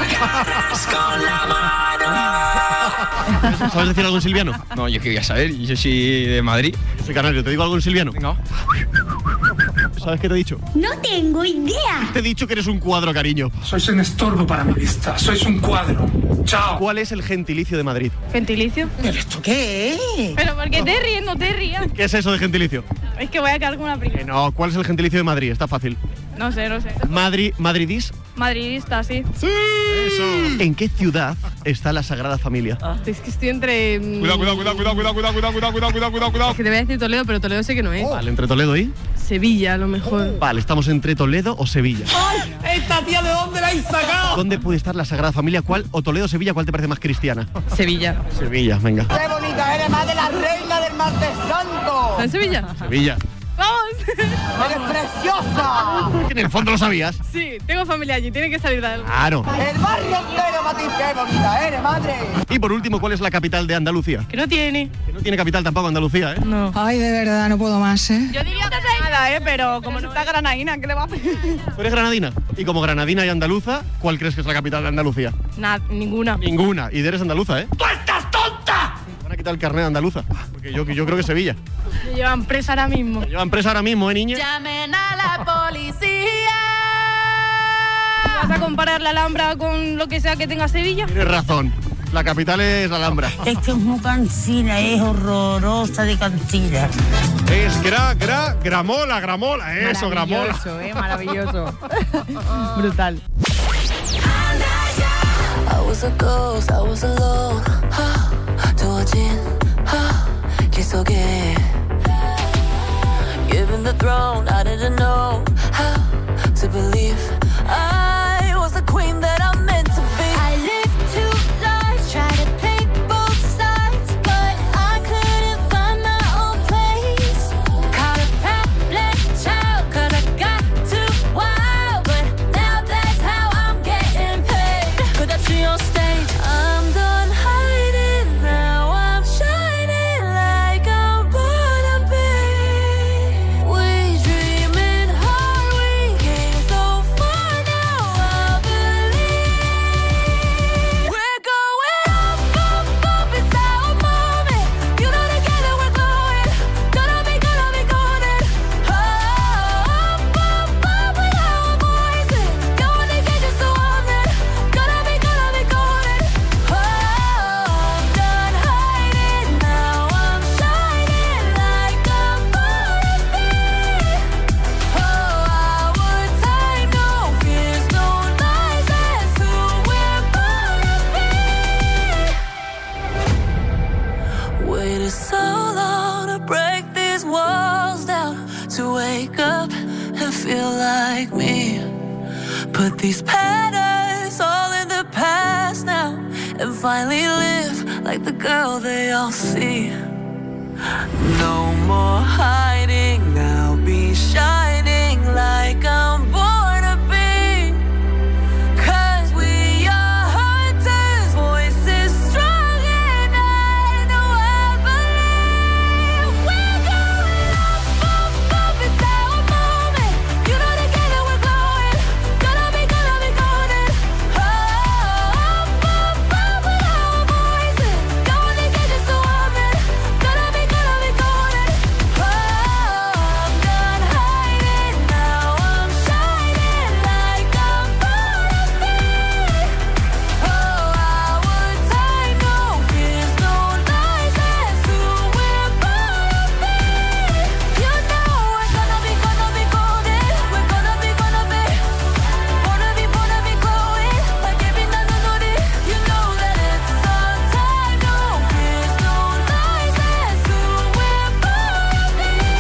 Speaker 11: ¿Sabes decir algo en silviano?
Speaker 16: No, yo qué voy a saber, yo soy de Madrid.
Speaker 11: Yo soy canario, ¿te digo algo en silviano?
Speaker 16: Venga.
Speaker 11: ¿Sabes qué te he dicho?
Speaker 1: No tengo idea.
Speaker 11: Te he dicho que eres un cuadro, cariño.
Speaker 18: Sois un estorbo para mi vista. Sois un cuadro. Chao.
Speaker 11: ¿Cuál es el gentilicio de Madrid?
Speaker 12: ¿Gentilicio?
Speaker 18: ¿Pero esto qué es?
Speaker 12: Pero ¿por qué te ríes? No te rías.
Speaker 11: ¿Qué es eso de gentilicio?
Speaker 12: Es que voy a quedar con una prima.
Speaker 11: Que no, ¿cuál es el gentilicio de Madrid? Está fácil.
Speaker 12: No sé, no sé.
Speaker 11: Madrid, madridís.
Speaker 12: Madridista, sí.
Speaker 11: ¡Sí! Eso. ¿En qué ciudad está la Sagrada Familia?
Speaker 12: Es que estoy entre... mm,
Speaker 3: Cuidado, cuidado, cuidado, cuidado, cuidado, cuidado, cuidado, cuidado, cuidado, cuidado, cuidado.
Speaker 12: Es que te voy a decir Toledo, pero Toledo sé que no es.
Speaker 11: Vale, entre Toledo y...
Speaker 17: Sevilla, a lo mejor.
Speaker 11: Vale, estamos entre Toledo o Sevilla.
Speaker 7: ¡Ay! ¿Esta tía de dónde la habéis sacado?
Speaker 11: ¿Dónde puede estar la Sagrada Familia? ¿Cuál? ¿O Toledo o Sevilla? ¿Cuál te parece más cristiana?
Speaker 17: Sevilla.
Speaker 11: Sevilla, venga.
Speaker 7: ¡Qué bonita! ¡Eres más de la reina del martes santo!
Speaker 17: ¿Está en Sevilla?
Speaker 11: Sevilla.
Speaker 17: ¡Vamos!
Speaker 7: ¡Eres preciosa!
Speaker 11: En el fondo lo sabías.
Speaker 17: Sí, tengo familia allí, tiene que salir de algo.
Speaker 11: Claro.
Speaker 7: ¡El barrio entero, Mati! ¡Qué bonita eres, madre!
Speaker 11: Y por último, ¿cuál es la capital de Andalucía?
Speaker 17: Que no tiene.
Speaker 11: Que no tiene capital tampoco Andalucía, ¿eh?
Speaker 17: No.
Speaker 19: Ay, de verdad, no puedo más, ¿eh?
Speaker 17: Yo diría Granada, ¿eh? Pero como no está Granadina, ¿qué le va a hacer?
Speaker 11: ¿Tú eres granadina? Y como granadina y andaluza, ¿cuál crees que es la capital de Andalucía?
Speaker 17: Nada, ninguna.
Speaker 11: Ninguna. Y eres andaluza, ¿eh?
Speaker 7: ¡Tú estás tonta!
Speaker 11: Van a quitar el carnet de andaluza. Porque yo, yo creo que Sevilla.
Speaker 17: Me llevan presa ahora mismo.
Speaker 11: Me llevan presa ahora mismo, ¿eh, niña?
Speaker 17: Llamen a la policía. ¿Vas a comparar la Alhambra con lo que sea que tenga Sevilla?
Speaker 11: Tienes razón. La capital es la Alhambra.
Speaker 20: Es que es muy cansina, es horrorosa de cansina.
Speaker 3: Es gra, gra, gramola, gramola, eso, gramola.
Speaker 5: Maravilloso, eh, maravilloso. Brutal.
Speaker 1: I was a ghost, I was alone. 두어진 길 속에 Given the throne, I didn't know how to believe I was the queen that I'm meant to be. I lived two lives, tried to play both sides, but I couldn't find my own place. Caught a problem child, cause I got too wild, but now that's how I'm getting paid. Could I see on stage? I'm done hiding now, I'm shining like I'm born to be. We dreaming hard, we came so far, now I believe. We're going up, up, up, it's our moment. You know together we're glowing. Gonna be, gonna be golden. Up, up, up with our voices. Going to get you so on it. Gonna be, gonna be golden. Oh, I'm done hiding now, I'm shining like I'm born to be. Oh, our time, no fears, no lies, that's who we're born to be. Waited so long to break these walls down, to wake up and feel like me. Put these patterns all in the past now, and finally live like the girl they all see. No more hiding, I'll be shining like I'm born to be. Cause we are hunters, voices strong, and I know I believe. We're going up, up, up, it's our moment. You know together we're glowing. Gonna be, gonna be golden. Oh, up, up, up with our voices. Going to get you so on it. Gonna be, gonna be golden. Oh, I'm done hiding now, I'm shining like I'm born to be. Oh, our time, no fears, no lies, that's who we're born to be. You know we're gonna be, gonna be golden. We're gonna be, gonna be, wanna be, wanna be glowing like every night on it. You know that it's our time, no fears, no lies, that's who we're born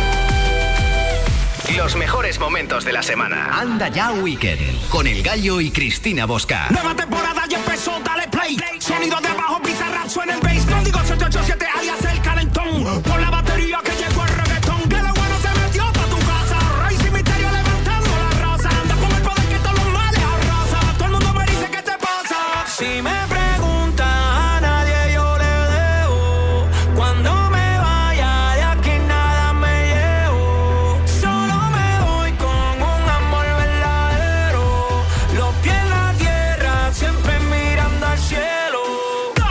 Speaker 1: to be.
Speaker 2: Los mejores momentos de la semana. Anda ya Weekend con El Gallo y Cristina Bosca.
Speaker 7: Nueva temporada ya empezó, dale play. Sonido de abajo, Bizarrap suena el bass. Código siete ocho siete alias el calentón. Por la batería que llegó el reggaetón. Que lo bueno se metió pa' tu casa. Rey sin misterio levantando la raza. Anda con el poder que todos los males arrasa. Todo el mundo me dice ¿qué te pasa? Si me preguntan a nadie yo le debo. Cuando me vaya de aquí nada me llevo. Solo me voy con un amor verdadero. Los pies en la tierra, siempre mirando al cielo.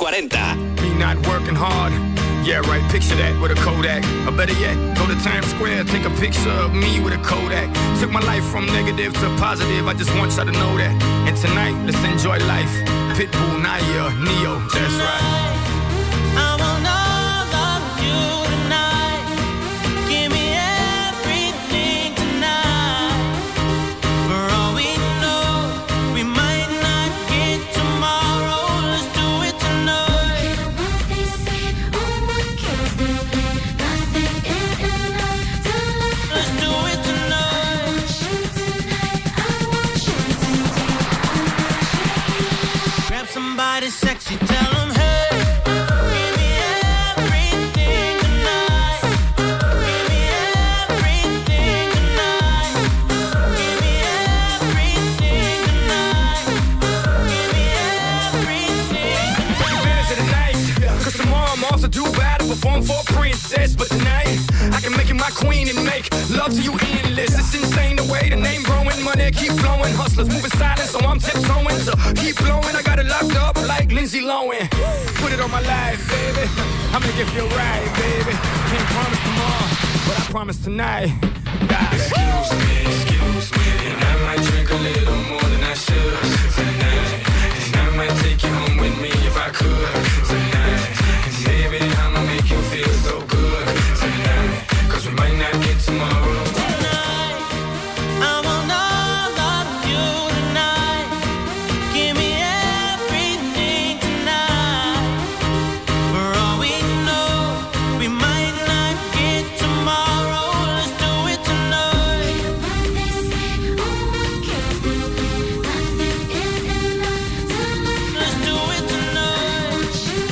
Speaker 2: cuarenta.
Speaker 21: Me not working hard. Yeah, right, picture that with a Kodak. Or better yet, go to Times Square, take a picture of me with a Kodak. Took my life from negative to positive, I just want y'all to know that. And tonight, let's enjoy life. Pitbull, Naya, Neo, that's right.
Speaker 7: I want all of you tonight. Give me everything tonight. For all we know, we might not get tomorrow. Let's do it tonight. Let's do it tonight. Grab somebody sexy, tell them hey.
Speaker 21: Do battle, perform for a princess, but tonight I can make you my queen and make love to you endless. It's insane the way the name growing, money keep flowing, hustlers moving silent, so I'm tiptoeing. So keep blowing, I got it locked up like Lindsay Lohan. Put it on my life, baby. I make it feel right, baby. Can't promise tomorrow, but I promise tonight. Die. Excuse me, excuse me, and I might drink a little more than I should tonight. And I might take you home with me if I could tonight. Baby, I'ma make you feel so good tonight. Cause we might not get tomorrow.
Speaker 7: Tonight, I want all of you tonight. Give me everything tonight. For all we know, we might not get tomorrow. Let's do it tonight. Let's do it tonight.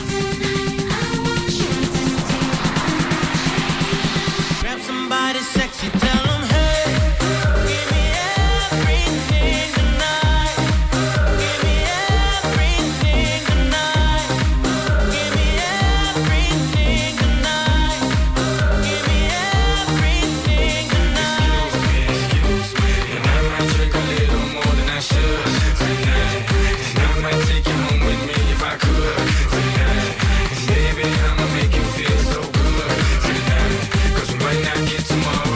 Speaker 7: Grab somebody sexy, tell them hey. Give me everything tonight. Give me everything tonight. Give me everything tonight. Give me everything tonight.
Speaker 21: Excuse me, and I might drink a little more than I should tonight. And I might take you home with me if I could tonight. And baby, I'ma make you feel so good tonight. Cause we might not get tomorrow.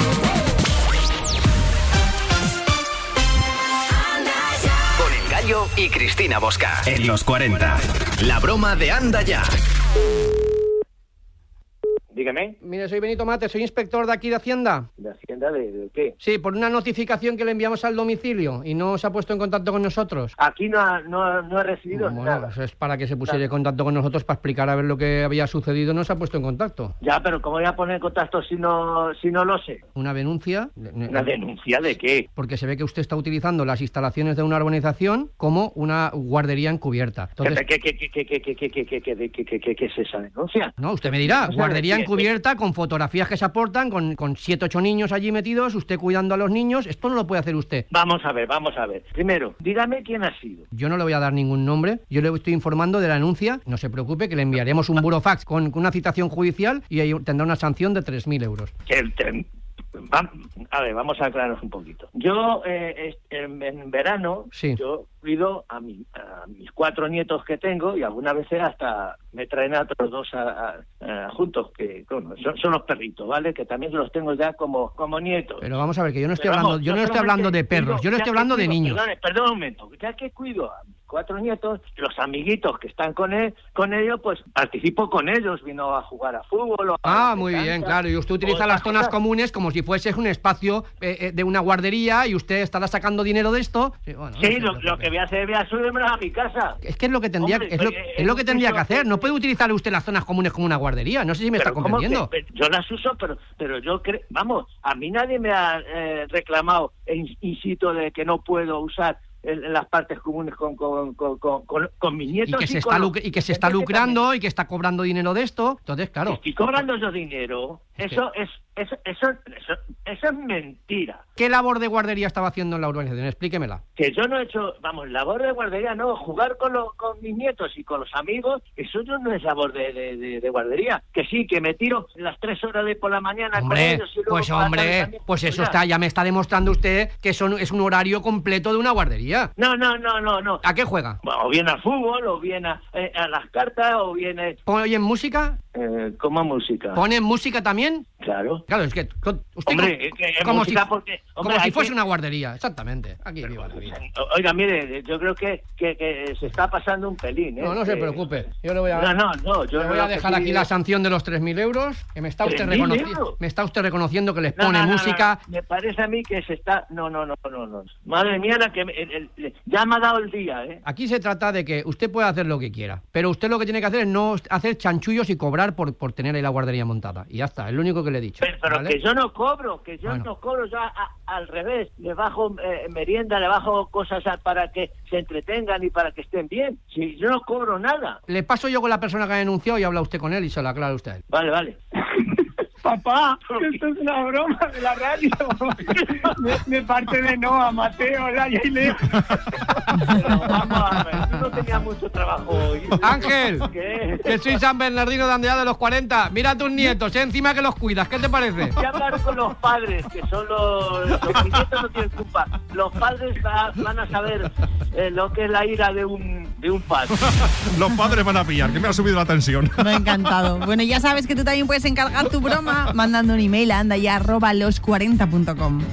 Speaker 2: Con El Gallo y Cristina Bosca. En los cuarenta. La broma de Anda Ya.
Speaker 22: Dígame.
Speaker 23: Mire, soy Benito Mate, soy inspector de aquí de Hacienda.
Speaker 22: ¿De Hacienda de, de qué?
Speaker 23: Sí, por una notificación que le enviamos al domicilio y no se ha puesto en contacto con nosotros.
Speaker 22: Aquí no ha, no, no he recibido
Speaker 23: Bueno,
Speaker 22: nada.
Speaker 23: pues es para que se pusiera en contacto con nosotros para explicar a ver lo que había sucedido. No se ha puesto en contacto.
Speaker 22: Ya, pero ¿cómo voy a poner en contacto si no, si no lo sé?
Speaker 23: ¿Una denuncia?
Speaker 22: ¿Una denuncia de qué?
Speaker 23: Porque se ve que usted está utilizando las instalaciones de una urbanización como una guardería encubierta. Entonces,
Speaker 22: ¿Qué, qué, qué, qué, qué, qué, qué, qué, qué, qué, qué, qué, qué, qué es esa denuncia?
Speaker 23: no, usted me dirá,
Speaker 22: No sé,
Speaker 23: guardería
Speaker 22: ¿qué?
Speaker 23: encubierta con fotografías que se aportan, con, con siete, ocho niños allí metidos, usted cuidando a los niños. Esto no lo puede hacer usted.
Speaker 22: Vamos a ver, vamos a ver. Primero, dígame quién ha sido.
Speaker 23: Yo no le voy a dar ningún nombre, yo le estoy informando de la denuncia. No se preocupe, que le enviaremos un burofax con, con una citación judicial y ahí tendrá una sanción de tres mil euros.
Speaker 22: Que te- va- A ver, vamos a aclararnos un poquito. Yo, eh, es- en, en verano,
Speaker 23: Sí.
Speaker 22: yo cuido a, mi- a mis cuatro nietos que tengo y algunas veces hasta me traen a otros dos a- a- a- juntos, que bueno, son, son los perritos, ¿vale? Que también los tengo ya como, como nietos.
Speaker 23: Pero vamos a ver, que yo no estoy
Speaker 22: Pero
Speaker 23: hablando,
Speaker 22: vamos,
Speaker 23: yo no estoy
Speaker 22: solamente
Speaker 23: hablando de perros,
Speaker 22: cuido-
Speaker 23: yo no
Speaker 22: ya
Speaker 23: estoy
Speaker 22: que
Speaker 23: hablando de
Speaker 22: cuido-
Speaker 23: niños.
Speaker 22: Perdone, perdón un momento, ya que cuido a mis cuatro nietos, los amiguitos que están con él, con ellos, pues participo con ellos, vino a jugar a fútbol. O a
Speaker 23: Ah, muy
Speaker 22: cancha,
Speaker 23: bien, claro. Y usted utiliza
Speaker 22: otras
Speaker 23: las zonas
Speaker 22: cosas.
Speaker 23: comunes como si fuese un espacio eh, eh, de una guardería y usted estará sacando dinero de esto. Sí, bueno,
Speaker 22: Sí,
Speaker 23: no se
Speaker 22: lo,
Speaker 23: preocupe.
Speaker 22: lo que voy a hacer, voy a subirme a mi casa.
Speaker 23: Es que es lo que tendría,
Speaker 22: Hombre,
Speaker 23: es lo,
Speaker 22: eh,
Speaker 23: es lo que
Speaker 22: un
Speaker 23: tendría
Speaker 22: piso-
Speaker 23: que hacer. No puede utilizar usted las zonas comunes como una guardería. No sé si me está
Speaker 22: Pero ¿cómo
Speaker 23: comprendiendo.
Speaker 22: que- yo las uso, pero pero yo creo, vamos, a mí nadie me ha eh, reclamado in, in situ de que no puedo usar en, en las partes comunes con con, con, con, con- con mis
Speaker 23: Y
Speaker 22: nietos
Speaker 23: que se
Speaker 22: con
Speaker 23: está
Speaker 22: los-
Speaker 23: luc- y que se está
Speaker 22: Entonces,
Speaker 23: lucrando y que está cobrando dinero de esto. Entonces, claro.
Speaker 22: estoy cobrando yo dinero. Eso es eso, eso, eso, eso es mentira.
Speaker 23: ¿Qué labor de guardería estaba haciendo en la urbanización? Explíquemela.
Speaker 22: Que yo no he hecho, vamos, labor de guardería, no, jugar con, los con mis nietos y con los amigos, eso yo no es labor de, de, de, de guardería. Que sí, que me tiro las tres horas de por la mañana con
Speaker 23: Hombre,
Speaker 22: ellos y luego
Speaker 23: pues
Speaker 22: por la tarde
Speaker 23: hombre,
Speaker 22: también.
Speaker 23: pues eso
Speaker 22: Ya.
Speaker 23: está, ya me está demostrando usted que son, es un horario completo de una guardería. guardería.
Speaker 22: No, no, no, no, no.
Speaker 23: ¿A qué juega?
Speaker 22: O bien al fútbol, o bien a, eh, a las cartas, o bien... Eh,
Speaker 23: ¿Oyen música?
Speaker 22: Eh, ¿Cómo música?
Speaker 23: ¿Ponen música también?
Speaker 22: Claro.
Speaker 23: Claro, es que... Usted
Speaker 22: Hombre, es que es
Speaker 23: como
Speaker 22: música
Speaker 23: si,
Speaker 22: porque... Hombre,
Speaker 23: como si
Speaker 22: hay
Speaker 23: fuese
Speaker 22: que-
Speaker 23: una guardería, exactamente. Aquí viva la vida.
Speaker 22: Oiga, mire, yo creo que, que, que se está pasando un pelín, ¿eh?
Speaker 23: No, no se
Speaker 22: Que-
Speaker 23: preocupe. Yo le voy a,
Speaker 22: No, no, no. Yo
Speaker 23: le
Speaker 22: no
Speaker 23: voy a
Speaker 22: lo que
Speaker 23: dejar
Speaker 22: sí-
Speaker 23: aquí la sanción de los tres mil euros, que me está usted,
Speaker 22: ¿tres mil
Speaker 23: reconoci-
Speaker 22: euros?
Speaker 23: me está usted reconociendo que les
Speaker 22: No,
Speaker 23: pone
Speaker 22: no, no,
Speaker 23: música.
Speaker 22: no, me parece a mí que se está... No, no, no, no, no. Madre mía, la que... me- el- el- ya me ha dado el día, ¿eh?
Speaker 23: Aquí se trata de que usted puede hacer lo que quiera, pero usted lo que tiene que hacer es no hacer chanchullos y cobrar por, por tener ahí la guardería montada. Y ya está, es lo único que le he dicho.
Speaker 22: Pero, pero
Speaker 23: ¿vale?
Speaker 22: que yo no cobro, que yo
Speaker 23: Bueno.
Speaker 22: no cobro, yo a- a- al revés, le bajo eh, merienda, le bajo cosas a- para que se entretengan y para que estén bien. Si yo no cobro nada.
Speaker 23: Le paso yo con la persona que ha denunciado y habla usted con él y se lo aclara usted a él.
Speaker 22: Vale, vale.
Speaker 4: Papá, que esto es una broma de la radio. Me, me parte de Noa, Mateo, Laia y Leo.
Speaker 22: Pero vamos a ver, tú no tenías mucho trabajo hoy.
Speaker 23: Ángel,
Speaker 22: ¿Qué?
Speaker 23: que soy San Bernardino de Andea de los cuarenta. Mira a tus nietos, eh, encima que los cuidas. ¿Qué te parece?
Speaker 22: Voy a hablar con los padres, que son los... Los nietos no tienen culpa. Los padres va- van a saber eh, lo que es la ira de un, de un padre.
Speaker 3: Los padres van a pillar, que me ha subido la tensión.
Speaker 5: Me ha encantado. Bueno, ya sabes que tú también puedes encargar tu broma mandando un email a andaya arroba los cuarenta punto com.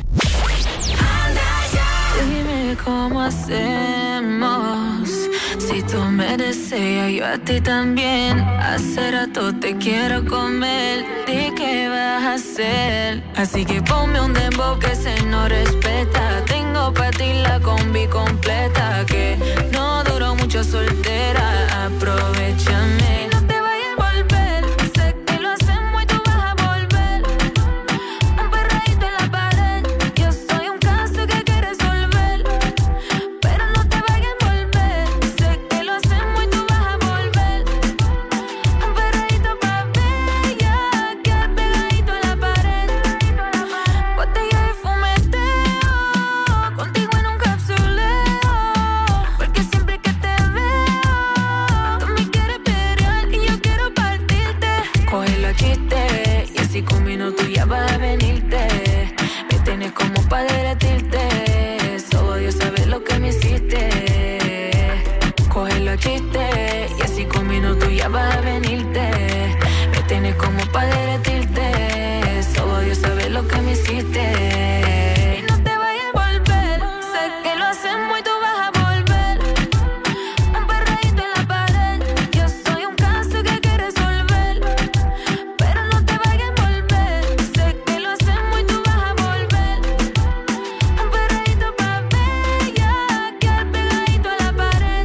Speaker 1: Dime cómo hacemos. Si tú me deseas, yo a ti también. Hace rato te quiero comer. Di qué vas a hacer. Así que ponme un dembow que se no respeta. Tengo para ti la combi completa. Que no duró mucho soltera. Aprovechame. Y no te vayas a volver. Sé que lo hacemos y tú vas a volver. Un perreíto en la pared. Yo soy un caso que hay que resolver. Pero no te vayas a volver. Sé que lo hacemos y tú vas a volver. Un perreíto pa' bella, que pegadito en la pared. Botella de fumeteo, contigo en un capsuleo. Porque siempre que te veo, tú me quieres pelear y yo quiero partirte. Coge los chistes y así con minutos ya vas a venirte. Me tienes como pa' derretirte. Solo Dios sabe lo que me hiciste. Coge los chistes y así con minutos ya vas a venirte. Me tienes como pa' derretirte. Solo Dios sabe lo que me hiciste. Y no te vayas a volver. Sé que lo hacemos y tú vas a volver. Un perreíto en la pared. Yo soy un caso que hay que resolver. Pero no te vayas a volver. Sé que lo hacemos y tú vas a volver. Un perreíto pa' bella, que pegadito a la pared.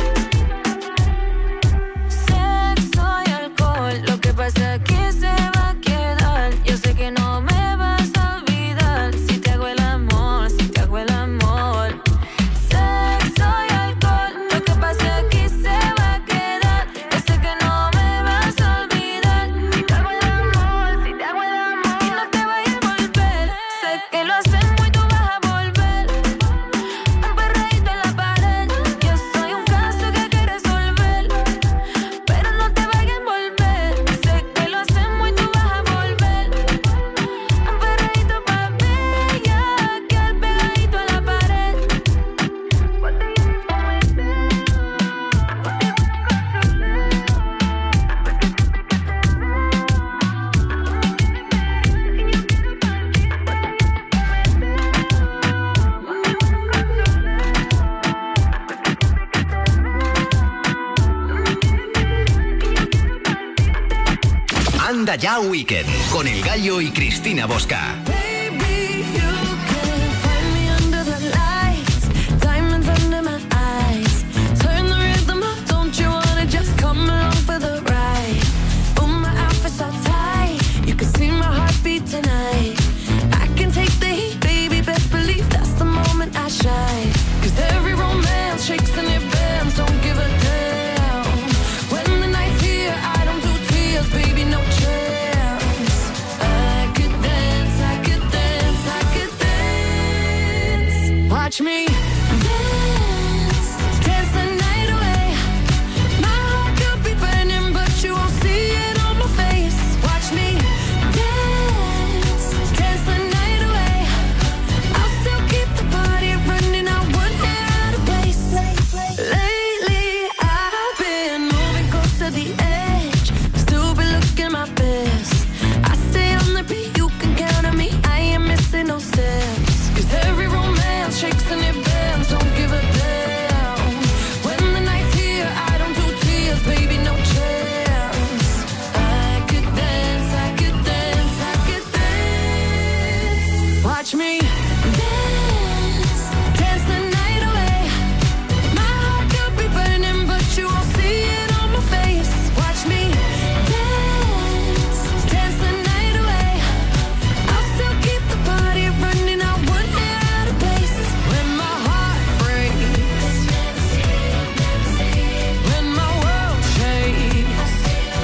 Speaker 1: Sexo y alcohol, lo que pasa aquí se va a quedar. Yo sé que no me vas a olvidar. Si te hago el amor, si te hago el amor. Sexo y alcohol, lo que pasa aquí se va a quedar. Yo sé que no me vas a olvidar. Si te hago el amor, si te hago el amor. Y no te vayas a volver. Sé que lo hacemos y tú vas a volver. Un perreíto en la pared. Yo soy un caso que hay que resolver. Pero no te vayas a volver. Sé que lo hacemos y tú vas a volver. Un perreíto pa' bella, que pegadito a la pared.
Speaker 2: Anda ya Weekend con El Gallo y Cristina Bosca.
Speaker 1: Baby, you can find me under the lights, diamonds under my eyes. Turn the rhythm up, don't you wanna just come along for the ride? Oh, my outfit's all tight, you can see my heartbeat tonight. I can take the heat, baby, best believe that's the moment I shine. 'Cause every romance shakes and it bends, don't give a damn. When the night's here, I don't do tears, baby, no chance. I could dance, I could dance, I could dance. Watch me dance, dance the night away. My heart could be burning, but you won't see it on my face. Watch me dance, dance the night away. I'll still keep the party running, I wouldn't get out of place. Watch me dance, dance the night away. My heart could be burning, but you won't see it on my face. Watch me dance, dance the night away. I'll still keep the party running. I won't get out of place. When my heart breaks, when my world shakes,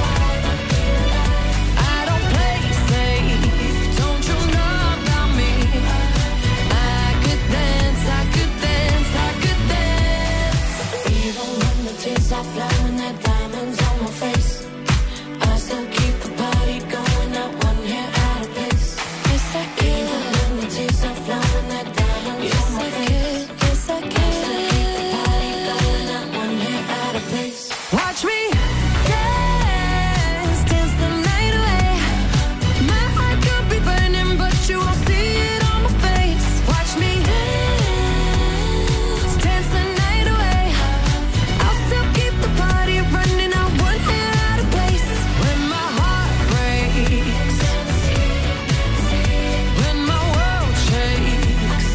Speaker 1: I don't play safe. Don't you know about me? I could dance, I could dance, I could dance. Even when the tears are flowing, that diamonds on my face, I still keep the party going. Not one hair out of place. Yes, I can. Even when the tears are flowing, that diamonds on my face, yes, I can. I still keep the party going. Not one hair out of place. Watch me dance, dance the night away. My heart could be burning, but you won't see it on my face. Watch me dance, dance the night away. I'll still keep the party running. I won't get out of place. When my heart breaks, when my world shakes,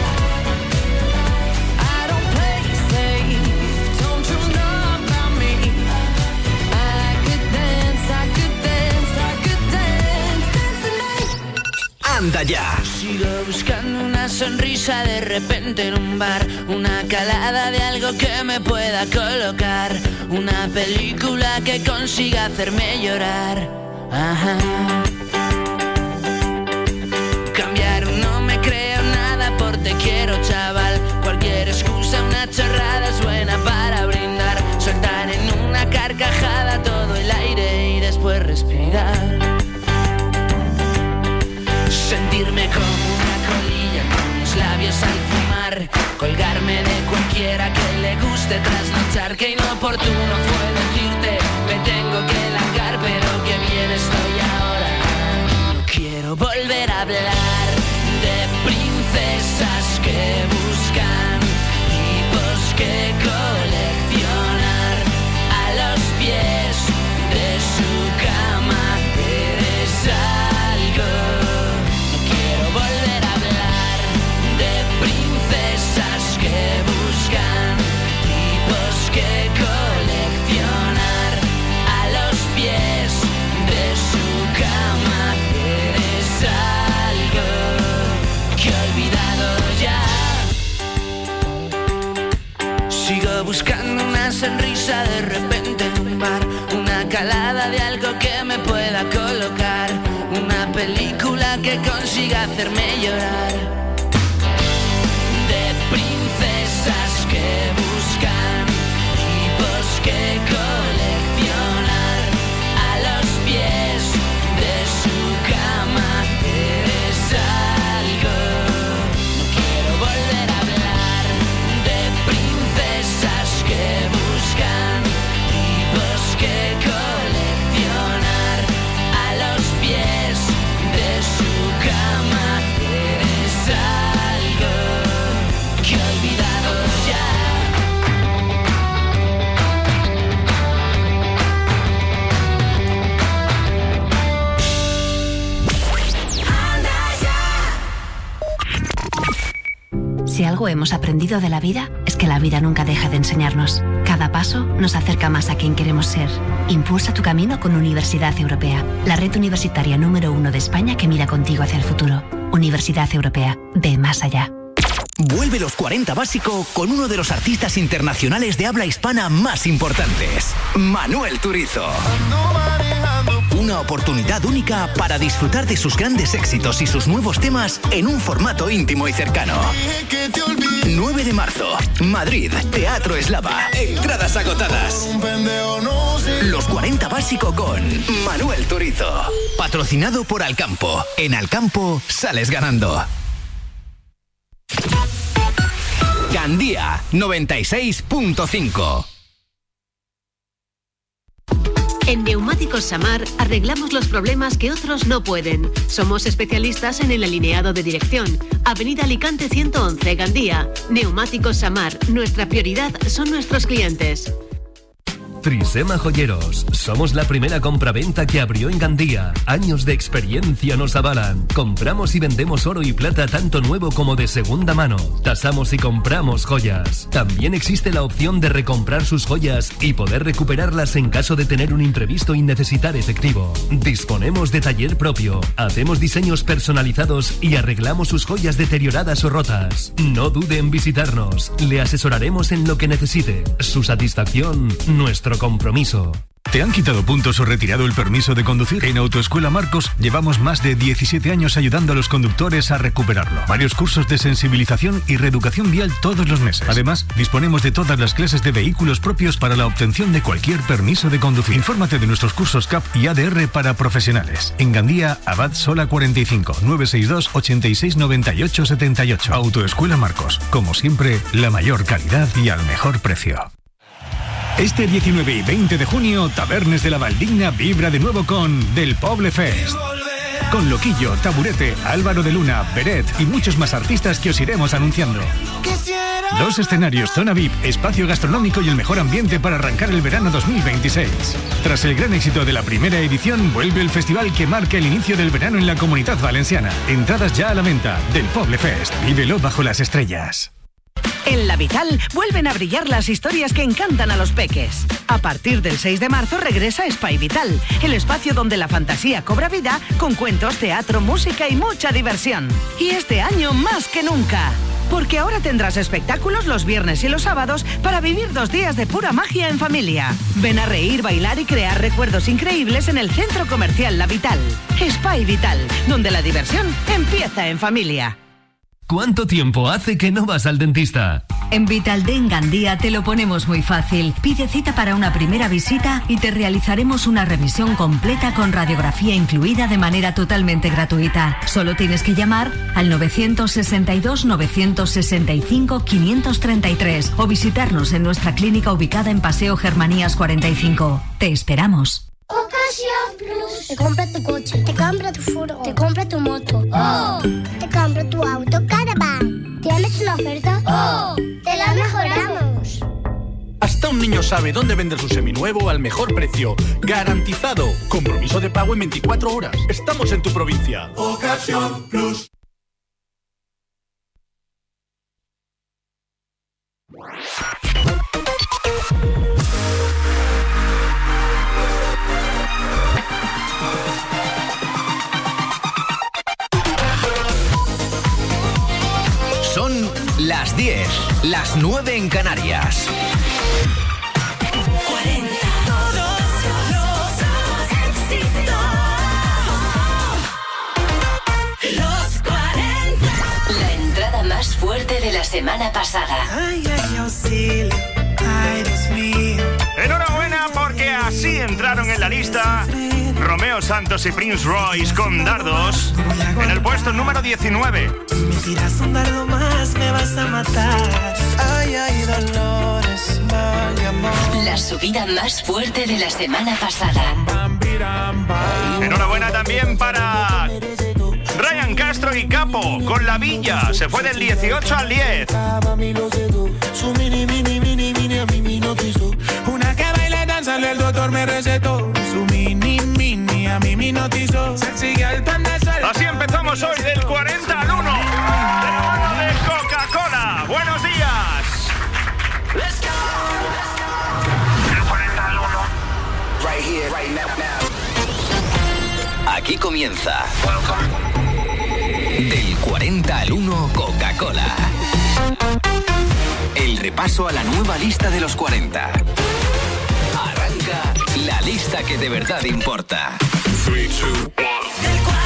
Speaker 1: I don't play safe. Don't you know about me? I could dance, I could dance, I could dance, dance the night.
Speaker 2: Anda ya.
Speaker 6: Sigo buscando una sonrisa de repente en un bar, una calada de algo que me pueda colocar, una película que consiga hacerme llorar. Ajá. Cambiar no me creo nada por te quiero, chaval. Cualquier excusa, una chorrada es buena para brindar, soltar en una carcajada todo el aire y después respirar. Sentirme como una colilla con los labios al fumar, colgarme de cualquiera que le guste trasnochar. Que inoportuno fue decirte me tengo que largar, pero que bien estoy ahora. No quiero volver a hablar de princesas que buscan tipos que coleccionar a los pies de su cama. Eres algo. Volver a hablar de princesas que buscan tipos que coleccionar a los pies de su cama. Eres algo que he olvidado ya. Sigo buscando una sonrisa de repente en un bar, una calada de algo que me pueda colocar, una película que consiga hacerme llorar. De princesas que buscan tipos que coleccionar a los pies de su cama. Eres algo. No quiero volver a hablar de princesas que buscan tipos que coleccionar a los pies de su cama. Eres algo que he olvidado ya.
Speaker 8: Si algo hemos aprendido de la vida, es que la vida nunca deja de enseñarnos. Cada paso nos acerca más a quien queremos ser. Impulsa tu camino con Universidad Europea, la red universitaria número uno de España que mira contigo hacia el futuro. Universidad Europea, ve más allá.
Speaker 2: Vuelve los cuarenta Básico con uno de los artistas internacionales de habla hispana más importantes, Manuel Turizo. Una oportunidad única para disfrutar de sus grandes éxitos y sus nuevos temas en un formato íntimo y cercano. nueve de marzo, Madrid, Teatro Eslava. Entradas agotadas. Los cuarenta Básico con Manuel Turizo. Patrocinado por Alcampo. En Alcampo sales ganando. Gandía noventa y seis punto cinco.
Speaker 10: En Neumáticos Samar arreglamos los problemas que otros no pueden. Somos especialistas en el alineado de dirección. Avenida Alicante ciento once, Gandía. Neumáticos Samar. Nuestra prioridad son nuestros clientes.
Speaker 9: Trisema Joyeros. Somos la primera compraventa que abrió en Gandía. Años de experiencia nos avalan. Compramos y vendemos oro y plata tanto nuevo como de segunda mano. Tasamos y compramos joyas. También existe la opción de recomprar sus joyas y poder recuperarlas en caso de tener un imprevisto y necesitar efectivo. Disponemos de taller propio. Hacemos diseños personalizados y arreglamos sus joyas deterioradas o rotas. No dude en visitarnos. Le asesoraremos en lo que necesite. Su satisfacción, nuestro compromiso.
Speaker 13: ¿Te han quitado puntos o retirado el permiso de conducir? En Autoescuela Marcos llevamos más de diecisiete años ayudando a los conductores a recuperarlo. Varios cursos de sensibilización y reeducación vial todos los meses. Además, disponemos de todas las clases de vehículos propios para la obtención de cualquier permiso de conducir. Infórmate de nuestros cursos C A P y A D R para profesionales. En Gandía, Abad Sola cuarenta y cinco, nueve seis dos, ochenta y seis, noventa y ocho, setenta y ocho. Autoescuela Marcos. Como siempre, la mayor calidad y al mejor precio. Este diecinueve y veinte de junio, Tabernes de la Valdigna vibra de nuevo con Del Poble Fest. Con Loquillo, Taburete, Álvaro de Luna, Beret y muchos más artistas que os iremos anunciando. Dos escenarios, zona V I P, espacio gastronómico y el mejor ambiente para arrancar el verano dos mil veintiséis. Tras el gran éxito de la primera edición, vuelve el festival que marca el inicio del verano en la Comunidad Valenciana. Entradas ya a la venta. Del Poble Fest. Vívelo bajo las estrellas.
Speaker 14: En La Vital vuelven a brillar las historias que encantan a los peques. A partir del seis de marzo regresa Spy Vital, el espacio donde la fantasía cobra vida con cuentos, teatro, música y mucha diversión. Y este año más que nunca, porque ahora tendrás espectáculos los viernes y los sábados para vivir dos días de pura magia en familia. Ven a reír, bailar y crear recuerdos increíbles en el Centro Comercial La Vital. Spy Vital, donde la diversión empieza en familia.
Speaker 9: ¿Cuánto tiempo hace que no vas al dentista?
Speaker 24: En Vitaldé en Gandía te lo ponemos muy fácil. Pide cita para una primera visita y te realizaremos una revisión completa con radiografía incluida de manera totalmente gratuita. Solo tienes que llamar al nueve seis dos, nueve seis cinco, cinco tres tres o visitarnos en nuestra clínica ubicada en Paseo Germanías cuarenta y cinco. Te esperamos.
Speaker 1: Ocasión Plus. Te compra tu coche, te compra tu furgo, te compra tu moto. ¡Oh! Te compra tu auto Caravan. ¿Tienes una oferta? ¡Oh! ¡Te la mejoramos!
Speaker 25: Hasta un niño sabe dónde vender su seminuevo al mejor precio. ¡Garantizado! Compromiso de pago en veinticuatro horas. Estamos en tu provincia. Ocasión Plus.
Speaker 2: Son las diez, las nueve en Canarias.
Speaker 26: Los cuarenta. La entrada más fuerte de la semana pasada.
Speaker 7: Ay, ay, auxilio. Ay, Dios mío.
Speaker 27: Enhorabuena porque así entraron en la lista Romeo Santos y Prince Royce con Dardos en el puesto número diecinueve.
Speaker 7: Me tiras un dardo más, me vas a matar. Ay, ay, Dolores, mal y amor.
Speaker 26: La subida más fuerte de la semana pasada.
Speaker 27: Enhorabuena también para Ryan Castro y Capo con La Villa. Se fue del dieciocho al diez.
Speaker 7: Una que baila danzarle el doctor me recetó. Su mini mini a mí me notizó. Se sigue al pan de sol.
Speaker 27: Así empezamos hoy del cuarenta al uno. De la mano de Coca-Cola. Buenos días.
Speaker 21: Let's go. Del cuarenta al uno. Right here, right now, now.
Speaker 2: Aquí comienza Del cuarenta al uno Coca-Cola. El repaso a la nueva lista de los cuarenta. Arranca la lista que de verdad importa.
Speaker 21: three, two, one.